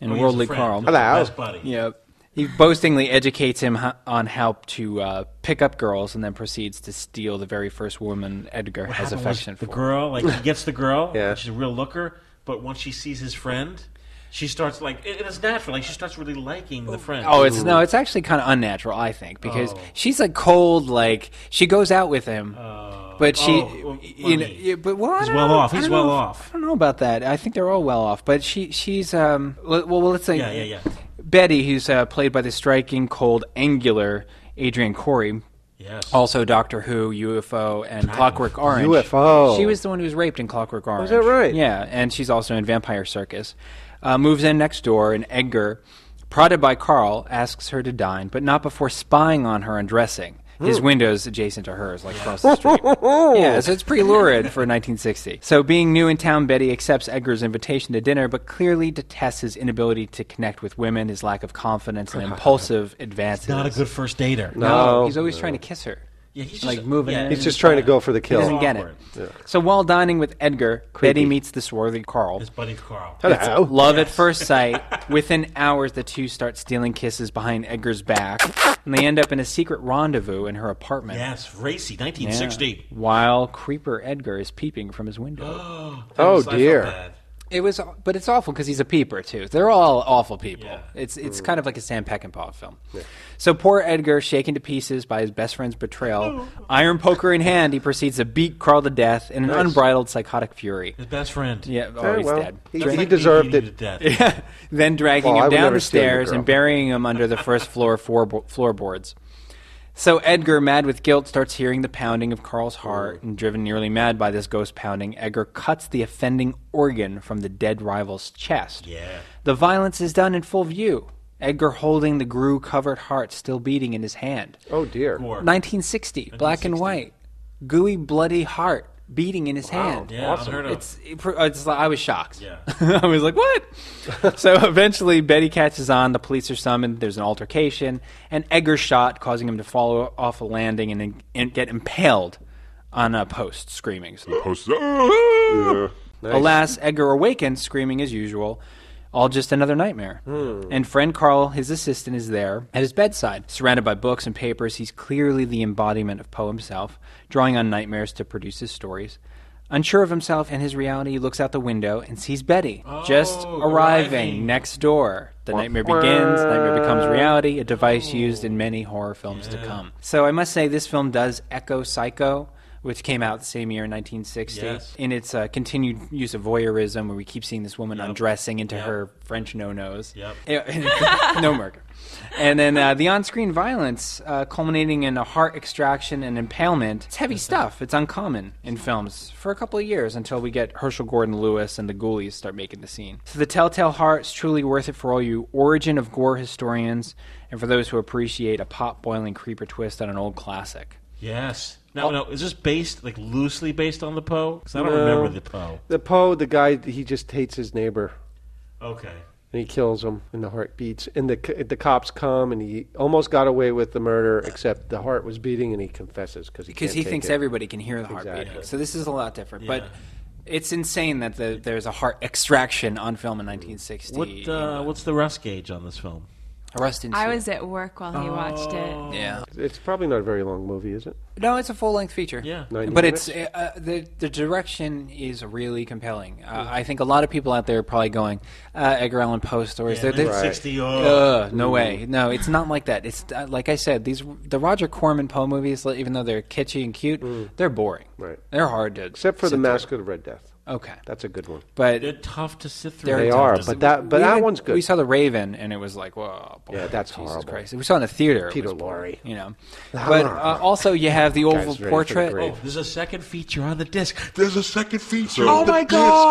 A: and
D: Oh, he's
A: Worldly
D: a friend.
A: Carl.
D: He's the Hello. best buddy.
A: Yep. He boastingly educates him ho- on how to uh, pick up girls, and then proceeds to steal the very first woman Edgar
D: What
A: has
D: happened
A: affection
D: was the
A: for.
D: girl, like he gets the girl,
B: Yeah.
D: she's a real looker, but once she sees his friend, she starts like it, it's natural. Like she starts really liking the friend.
A: Oh, it's no, it's actually kind of unnatural, I think, because
D: Oh.
A: she's like cold. Like she goes out with him, but she,
D: Oh, well,
A: you know,
D: money.
A: yeah, but well, I
D: He's
A: don't
D: well
A: know.
D: off.
A: I
D: He's
A: don't
D: well
A: know if-
D: off.
A: I don't know about that. I think they're all well off, but she, she's um, well, well let's say,
D: Yeah, yeah, yeah.
A: Betty, who's uh, played by the striking, cold, angular Adrienne Corey.
D: Yes.
A: Also, Doctor Who, U F O, and Clockwork Orange.
B: U F O.
A: She was the one who was raped in Clockwork Orange.
B: is that right?
A: Yeah, and she's also in Vampire Circus. Uh, moves in next door, and Edgar, prodded by Carl, asks her to dine, but not before spying on her undressing. His
B: Hmm.
A: window's adjacent to hers, like across the street. Yeah, so it's pretty lurid for nineteen sixty. So being new in town, Betty accepts Edgar's invitation to dinner, but clearly detests his inability to connect with women, his lack of confidence, and impulsive advances.
D: Not a good first dater.
A: No, he's always trying to kiss her.
D: Yeah, he's
A: like
D: just-
A: moving.
D: yeah,
A: in.
B: He's just trying to go for the kill.
A: He doesn't get it.
D: Awkward.
B: Yeah.
A: So while dining with Edgar,
B: Creepy.
A: Betty meets the swarthy Carl.
D: His buddy Carl.
B: Hello.
A: It's love at first sight. Within hours, the two start stealing kisses behind Edgar's back, and they end up in a secret rendezvous in her apartment.
D: Yes, racy, nineteen sixty.
A: Yeah. While creeper Edgar is peeping from his window.
B: Oh,
D: was- I felt
B: dear.
D: bad.
A: It was, but it's awful because he's a peeper too. They're all awful people.
D: Yeah.
A: It's it's
B: Mm.
A: kind of like a Sam Peckinpah film. So poor Edgar, shaken to pieces by his best friend's betrayal, iron poker in hand, he proceeds to beat Carl to death in an
B: Nice.
A: unbridled psychotic fury.
D: His best friend.
A: Yeah, oh,
B: Eh,
A: he's
B: well,
A: dead.
B: he,
D: That's
B: he
D: like
B: deserved
D: beating
B: it.
D: to death.
A: Yeah. Then dragging
B: Well, I
A: him
B: would
A: down
B: never
A: the
B: steal your
A: stairs
B: girl.
A: and burying him under the first floor floorbo- floorboards. So Edgar, mad with guilt, starts hearing the pounding of Carl's heart, and driven nearly mad by this ghost pounding, Edgar cuts the offending organ from the dead rival's chest.
D: Yeah.
A: The violence is done in full view. Edgar holding the glue-covered heart still beating in his hand.
B: Oh, dear.
D: Gore.
A: nineteen sixty, black and white, gooey, bloody heart beating in his hand.
D: Yeah,
B: Awesome.
D: unheard of.
A: It's, it, it's I was shocked.
D: Yeah.
A: I was like, what? So eventually Betty catches on, the police are summoned, there's an altercation, and Edgar's shot, causing him to fall off a landing and, and get impaled on a post, screaming.
L: Post- yeah.
B: Nice.
A: Alas, Edgar awakens, screaming as usual. All just another nightmare. And friend Carl, his assistant, is there at his bedside. Surrounded by books and papers, he's clearly the embodiment of Poe himself, drawing on nightmares to produce his stories. Unsure of himself and his reality, he looks out the window and sees Betty, just
D: Oh,
A: arriving,
D: arriving.
A: next door. The nightmare begins, nightmare becomes reality, a device used in many horror films to come. So I must say, this film does echo Psycho, which came out the same year in nineteen sixty,
D: Yes.
A: in its uh, continued use of voyeurism, where we keep seeing this woman
D: Yep.
A: undressing into
D: Yep.
A: her French no-nos.
D: Yep.
A: Yeah, no murder. And then uh, the on-screen violence, uh, culminating in a heart extraction and impalement. It's heavy stuff. It's uncommon in films for a couple of years until we get Herschel Gordon Lewis and the Ghoulies start making the scene. So the Telltale Heart is truly worth it for all you origin of gore historians and for those who appreciate a pot-boiling creeper twist on an old classic.
D: Yes. Now, no, is this based, like, loosely based on the Poe? Because I don't
B: No.
D: remember the Poe.
B: The Poe, the guy, he just hates his neighbor.
D: Okay.
B: And he kills him, and the heart beats. And the the cops come, and he almost got away with the murder, except the heart was beating, and he confesses because he
A: Because
B: can't
A: he
B: take
A: thinks
B: it.
A: everybody can hear the heart
B: Exactly.
A: beating. So this is a lot different.
D: Yeah.
A: But it's insane that the, there's a heart extraction on film in nineteen sixty.
D: What uh, What's the rust gauge on this film?
A: Rust in
C: I
A: Sea.
C: was at work while he watched it.
A: Yeah.
B: It's probably not a very long movie, is it?
A: No, it's a full-length feature.
D: Yeah.
B: ninety
A: But
B: minutes?
A: it's uh, the the direction is really compelling. Uh, I think a lot of people out there are probably going, uh, Edgar Allan Poe stories.
D: Yeah,
A: they're, they're,
D: nineteen sixty, oh.
A: uh, no way. No, it's not like that. It's uh, like I said, these the Roger Corman Poe movies, even though they're kitschy and cute, they're boring.
B: Right.
A: They're hard to
B: Except for
A: sit
B: The
A: through.
B: Mask of the Red Death.
A: Okay.
B: That's a good one.
A: But
D: They're tough to sit through.
A: They're
B: They
A: tough
B: are,
A: to-
B: but that but
A: we
B: that
A: had-
B: one's good.
A: We saw The Raven, and it was like, whoa, boy,
B: Yeah, that's
A: Jesus
B: horrible.
A: Christ. We saw it in a theater. It
B: Peter
A: was boring,
B: Lorre.
A: You know, but uh, also you have the
B: Guy's
A: oval
B: ready for the
A: portrait.
B: grave.
D: Oh, there's a second feature on the disc.
L: There's a second feature.
A: Oh
L: on the
A: my
L: disc.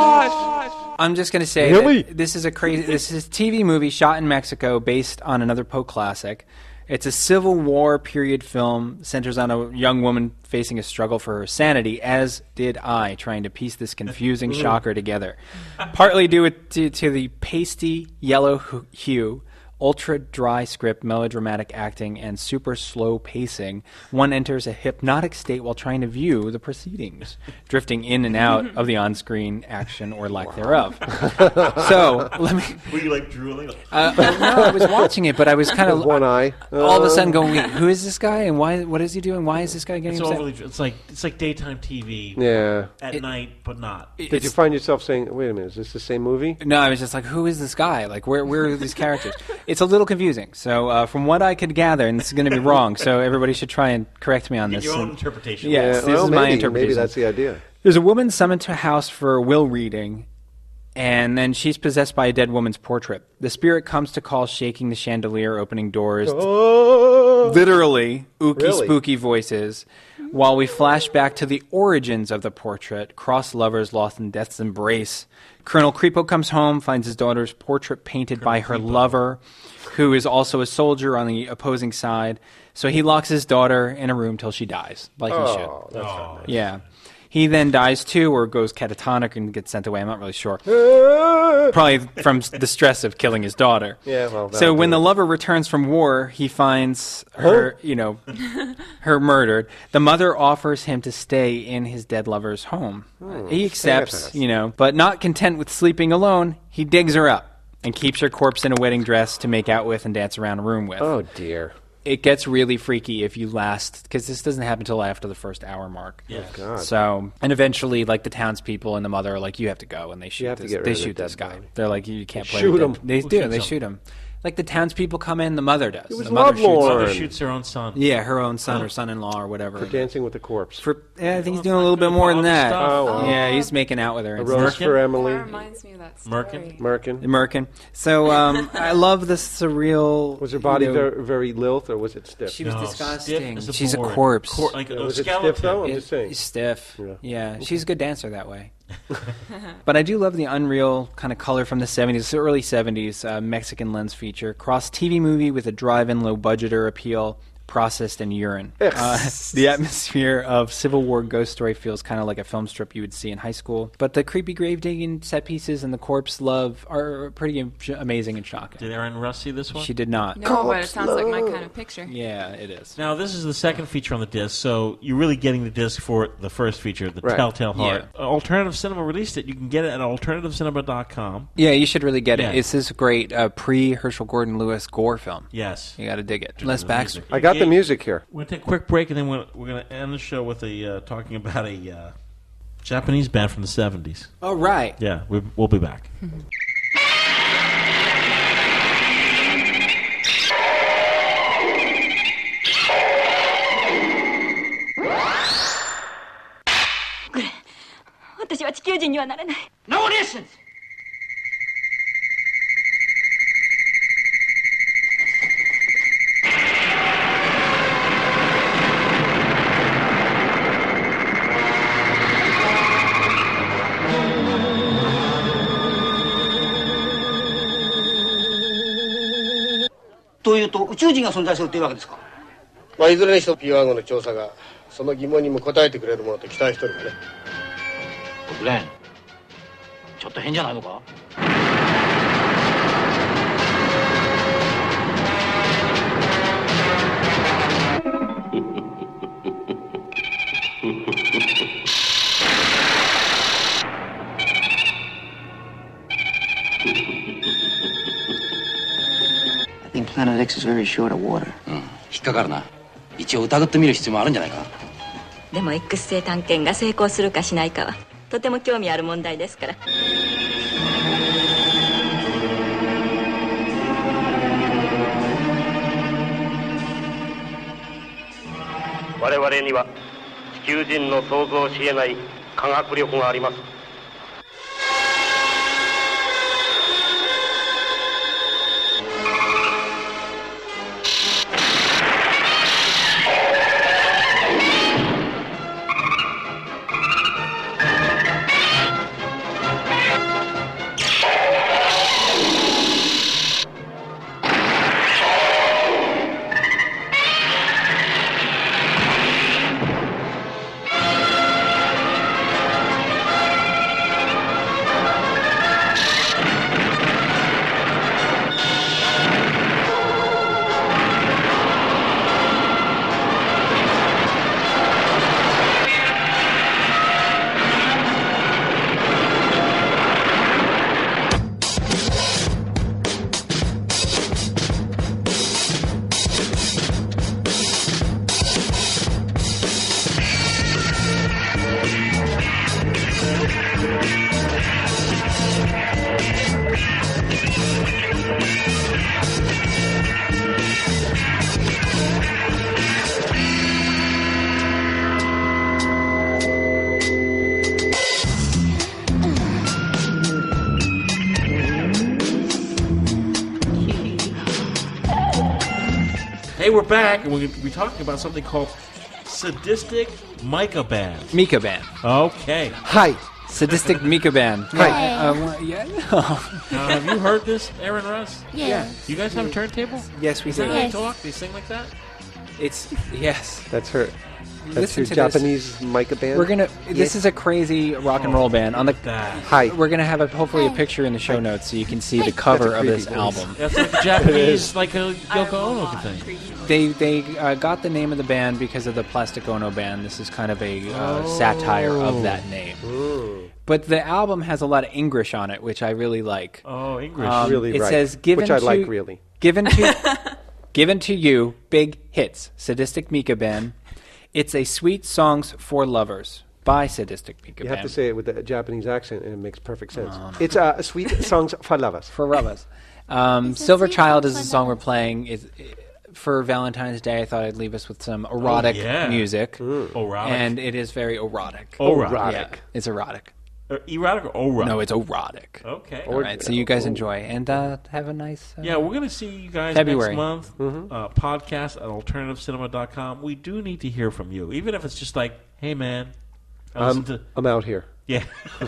A: god! I'm just gonna say
B: Really?
A: that this is a crazy. This is a T V movie shot in Mexico, based on another Poe classic. It's a Civil War period film, centers on a young woman facing a struggle for her sanity, as did I, trying to piece this confusing shocker together. Partly due to, to the pasty yellow hu- hue, ultra dry script, melodramatic acting, and super slow pacing, one enters a hypnotic state while trying to view the proceedings, drifting in and out of the on-screen action or lack thereof. So, let me...
D: Were you like drooling?
A: Uh, no, I was watching it, but I was kind of...
B: With one eye.
A: All of a sudden going, wait, who is this guy, and why? What is he doing? Why is this guy getting
D: It's
A: upset?
D: overly. It's like it's like daytime T V.
B: Yeah.
D: At
A: It-
D: night, but not.
B: Did you find yourself saying, wait a minute, is this the same movie?
A: No, I was just like, who is this guy? Like, where where are these characters? It's a little confusing. So, uh, from what I could gather, and this is going to be wrong, so everybody should try and correct me on
D: Get
A: this.
D: your own
A: And-
D: interpretation.
A: Yes,
B: Yeah,
A: this
B: well,
A: is my
B: maybe-
A: interpretation.
B: maybe that's the idea.
A: There's a woman summoned to a house for a will reading, and then she's possessed by a dead woman's portrait. The spirit comes to call, shaking the chandelier, opening doors.
B: Oh.
A: Literally, ooky,
B: Really?
A: spooky voices. While we flash back to the origins of the portrait, crossed lovers lost in death's embrace. Colonel Creepo comes home, finds his daughter's portrait painted by her lover, who is also a soldier on the opposing side. So he locks his daughter in a room till she dies, like he
B: Oh,
A: should.
B: that's not nice.
A: Yeah. He then dies too, or goes catatonic and gets sent away. I'm not really sure. Probably from s- the stress of killing his daughter.
B: Yeah, well,
A: So
B: that'll
A: when
B: do
A: the
B: it.
A: lover returns from war, he finds her, you know, her murdered. The mother offers him to stay in his dead lover's home.
B: Hmm,
A: He accepts,
B: fantastic.
A: you know, but not content with sleeping alone, he digs her up and keeps her corpse in a wedding dress to make out with and dance around a room with.
B: Oh, dear.
A: It gets really freaky if you last, because this doesn't happen until after the first hour mark.
B: Yes. Oh, God.
A: So, and eventually, like the townspeople and the mother are like, "You have to go," and they shoot
B: have to
A: this.
B: get rid
A: They
B: of the
A: shoot
B: dead
A: this guy.
B: body.
A: They're like, "You can't
B: They
A: play."
B: shoot
A: with
B: him.
A: dead-" They
D: Who
A: do.
D: shoots
A: They
D: him?
A: shoot him. Like the townspeople come in, the mother does.
B: It was
A: the mother shoots him.
B: Lovelorn.
D: Mother shoots her own son.
A: Yeah, her own son or son-in-law or whatever.
B: For dancing with the corpse.
A: For yeah, I think he's doing a little bit more than that.
B: Oh, wow.
A: Yeah, he's making out with her.
B: A
A: and
B: rose
A: stuff.
B: for Emily.
C: That reminds me of that story.
D: Merkin.
B: Merkin.
A: Merkin. So um, I love the surreal.
B: Was her body
A: you know,
B: very, very lilt, or was it stiff?
A: She was
D: No,
A: disgusting.
D: stiff as a
A: She's a
D: board.
A: corpse.
D: Cor- like a
B: Was it
D: skeleton.
B: stiff, though? I'm
A: It-
B: just saying.
A: It's stiff.
B: Yeah.
A: Yeah, she's a good dancer that way. But I do love the unreal kind of color from the seventies, the early seventies, uh, Mexican lens feature. Cross T V movie with a drive-in, low-budgeter appeal, processed in urine. Uh, the atmosphere of Civil War ghost story feels kind of like a film strip you would see in high school. But the creepy grave digging set pieces and the corpse love are pretty am- amazing and shocking.
D: Did Erin Russ see this one?
A: She did not.
C: No, but it sounds like my kind of picture.
A: Yeah, it is.
D: Now, this is the second feature on the disc, so you're really getting the disc for the first feature, The
B: Right.
D: Telltale Heart. Uh, Alternative Cinema released it. You can get it at alternative cinema dot com.
A: Yeah, you should really get
D: Yeah.
A: it. It's this great uh, pre-Herschel Gordon Lewis gore film.
D: Yes.
A: You got to dig it. Les Baxter.
B: I got the music here.
D: We're going to take a quick break, and then we're, we're going to end the show with a uh, talking about a uh, Japanese band from the seventies.
A: All right.
D: Yeah, we, we'll be back.
E: No listen!
O: というと宇宙人が存在するというわけですか。
P: まあ、いずれにしても ピーワン 号の調査がその疑問にも答えてくれるものと期待しておるがね。
O: 国連ちょっと変じゃないのか。I think Planet X is very short of water. うん、引っかかるな。一応疑ってみる必要もあるんじゃないか。
Q: でも X 星探検が成功するかしないかはとても興味ある問題ですから。
R: 我々には地球人の想像し得ない科学力があります。
D: we're back, and we're going to be talking about something called Sadistic Mica Band.
A: Mika Band.
D: Okay.
B: Hi.
A: Sadistic Mika Band.
B: Hi.
A: Uh, well, yeah.
D: Now, have you heard this, Aaron Russ?
A: Yeah. Yeah.
D: You guys have a turntable?
A: Yes, we
D: Is that
A: do.
D: how they
A: Yes.
D: talk? They sing like that?
A: It's yes.
B: That's her. That's
A: Listen
B: your
A: to
B: Japanese mica band.
A: We're gonna. This
B: Yes.
A: is a crazy rock and roll band. On the
B: Hi.
A: We're gonna have a, hopefully a picture in the show notes so you can see the
B: That's
A: cover
B: a
A: of this
B: creepy voice.
A: album.
D: That's like the Japanese, like a Yoko Ono thing.
A: They they uh, got the name of the band because of the Plastic Ono Band. This is kind of a uh,
D: Oh.
A: satire of that name. But the album has a lot of English on it, which I really like.
D: Oh, English.
B: Really
A: It
B: right.
A: says given
B: Which I
A: to,
B: like, really.
A: Given to given to you, big hits. Sadistic Mika Band. It's a sweet songs for lovers by Sadistic Mika
B: You
A: Band.
B: have to say it with a Japanese accent, and it makes perfect sense. It's uh, sweet songs for lovers.
A: For lovers. Um, Silver Child is the song we're playing. Is for Valentine's Day. I thought I'd leave us with some erotic
D: yeah.
A: music.
D: Erotic.
A: And it is very erotic.
D: Erotic.
A: Yeah, it's erotic.
D: Uh, erotic or erotic?
A: No, it's erotic.
D: Okay.
A: All right, so you guys enjoy and uh, have a nice. Uh,
D: Yeah, we're going to see you guys
A: February.
D: next month. Uh, podcast at alternative cinema dot com. We do need to hear from you, even if it's just like, hey, man. I
B: I'm,
D: listened to-
B: I'm out here.
D: Yeah.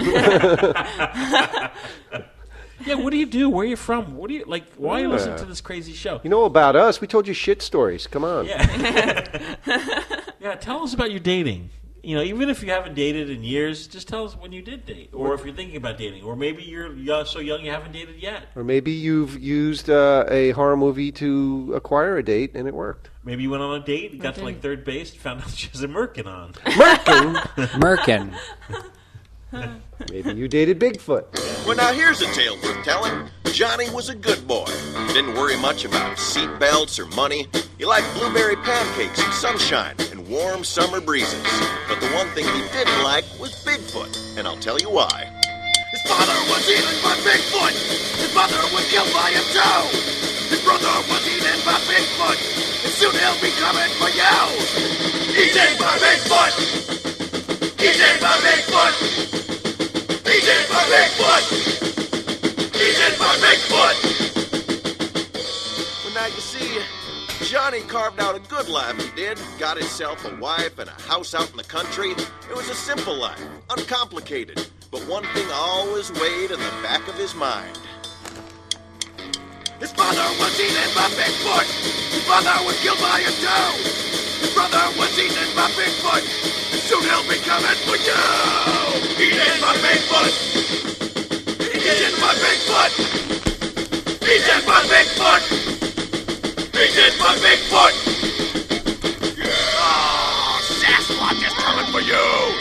D: Yeah, what do you do? Where are you from? What do you like? Why are you listening
B: Yeah.
D: to this crazy show?
B: You know about us. We told you shit stories. Come on.
D: Yeah. Yeah, tell us about your dating. You know, even if you haven't dated in years, just tell us when you did date, or if you're thinking about dating, or maybe you're young, so young you haven't dated yet.
B: Or maybe you've used uh, a horror movie to acquire a date, and it worked.
D: Maybe you went on a date, you got to like third base, found out she has a merkin on.
A: Merkin.
B: Maybe you dated Bigfoot.
H: Well, now here's a tale worth telling. Johnny was a good boy. Didn't worry much about seat belts or money. He liked blueberry pancakes and sunshine and warm summer breezes. But the one thing he didn't like was Bigfoot, and I'll tell you why. His father was eaten by Bigfoot. His mother was killed by him too. His brother was eaten by Bigfoot, and soon he'll be coming for you. Eaten by Bigfoot. Eaten by Bigfoot. Eaten by Bigfoot. Eaten by Bigfoot. Well, now you see, Johnny carved out a good life, he did. Got himself a wife and a house out in the country. It was a simple life, uncomplicated. But one thing always weighed in the back of his mind. His father was eaten by Bigfoot. His mother was killed by him too. His brother was eaten by Bigfoot. And soon he'll be coming for you. Eaten by Bigfoot. Eaten by Bigfoot. Eaten by Bigfoot. Eaten by Bigfoot. Oh, Sasquatch is coming for you.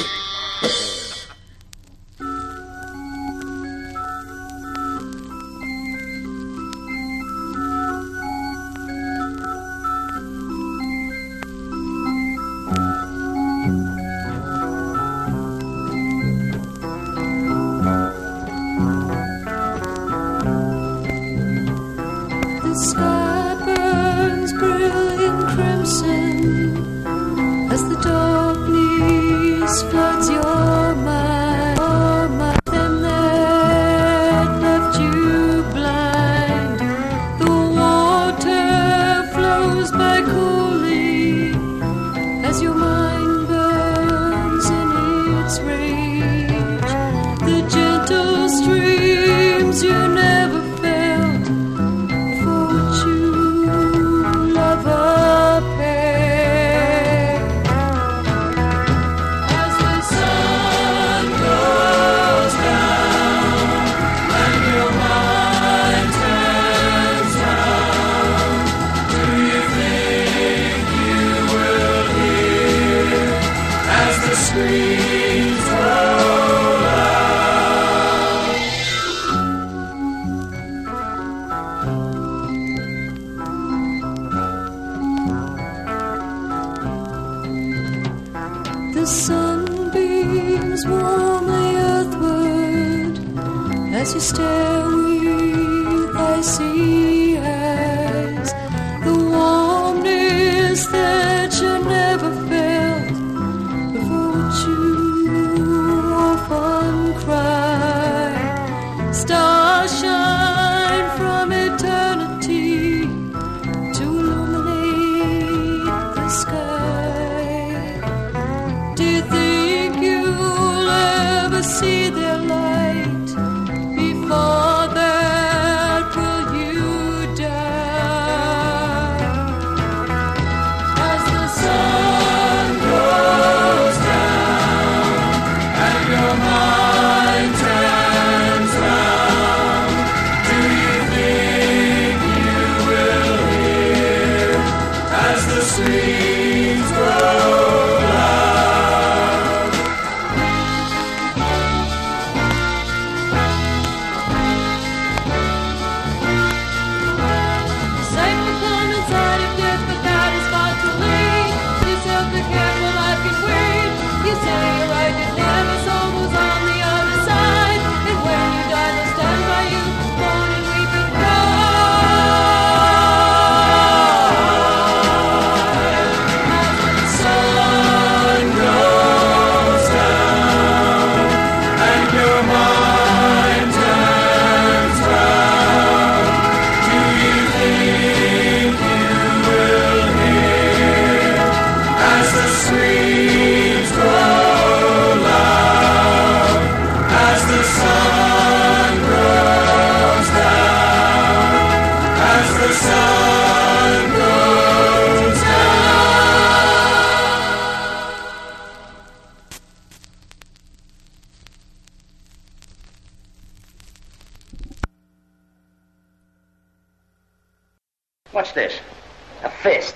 S: The sky burns brilliant crimson as the darkness floods your mind. Your mind them that left you blind. The water flows by coolly as your mind burns in its rage. The gentle streams you never felt. For what you love a pair. As the sun goes down and your mind turns round, do you think you will hear as the screams roll out? The sunbeams warmly earthward as you stare with icy eyes. The warmness that you never felt before what you often cry. Stars shine from eternity to illuminate sky. Do you think you'll ever see their light? Before that, will you die? As the sun goes down and your mind turns round, do you think you will hear as the streams grow loud? Sight will come inside of death, but that is far too late. You said the careful life can wait. You say you're right, your never soul was on the other side. And when you die, they'll stand by you, moan and weep and cry. As the sun goes down and your mind turns round, do you think you will hear as the streams grow loud, as the sun goes down, as the sun goes down?
O: What's this? A fist.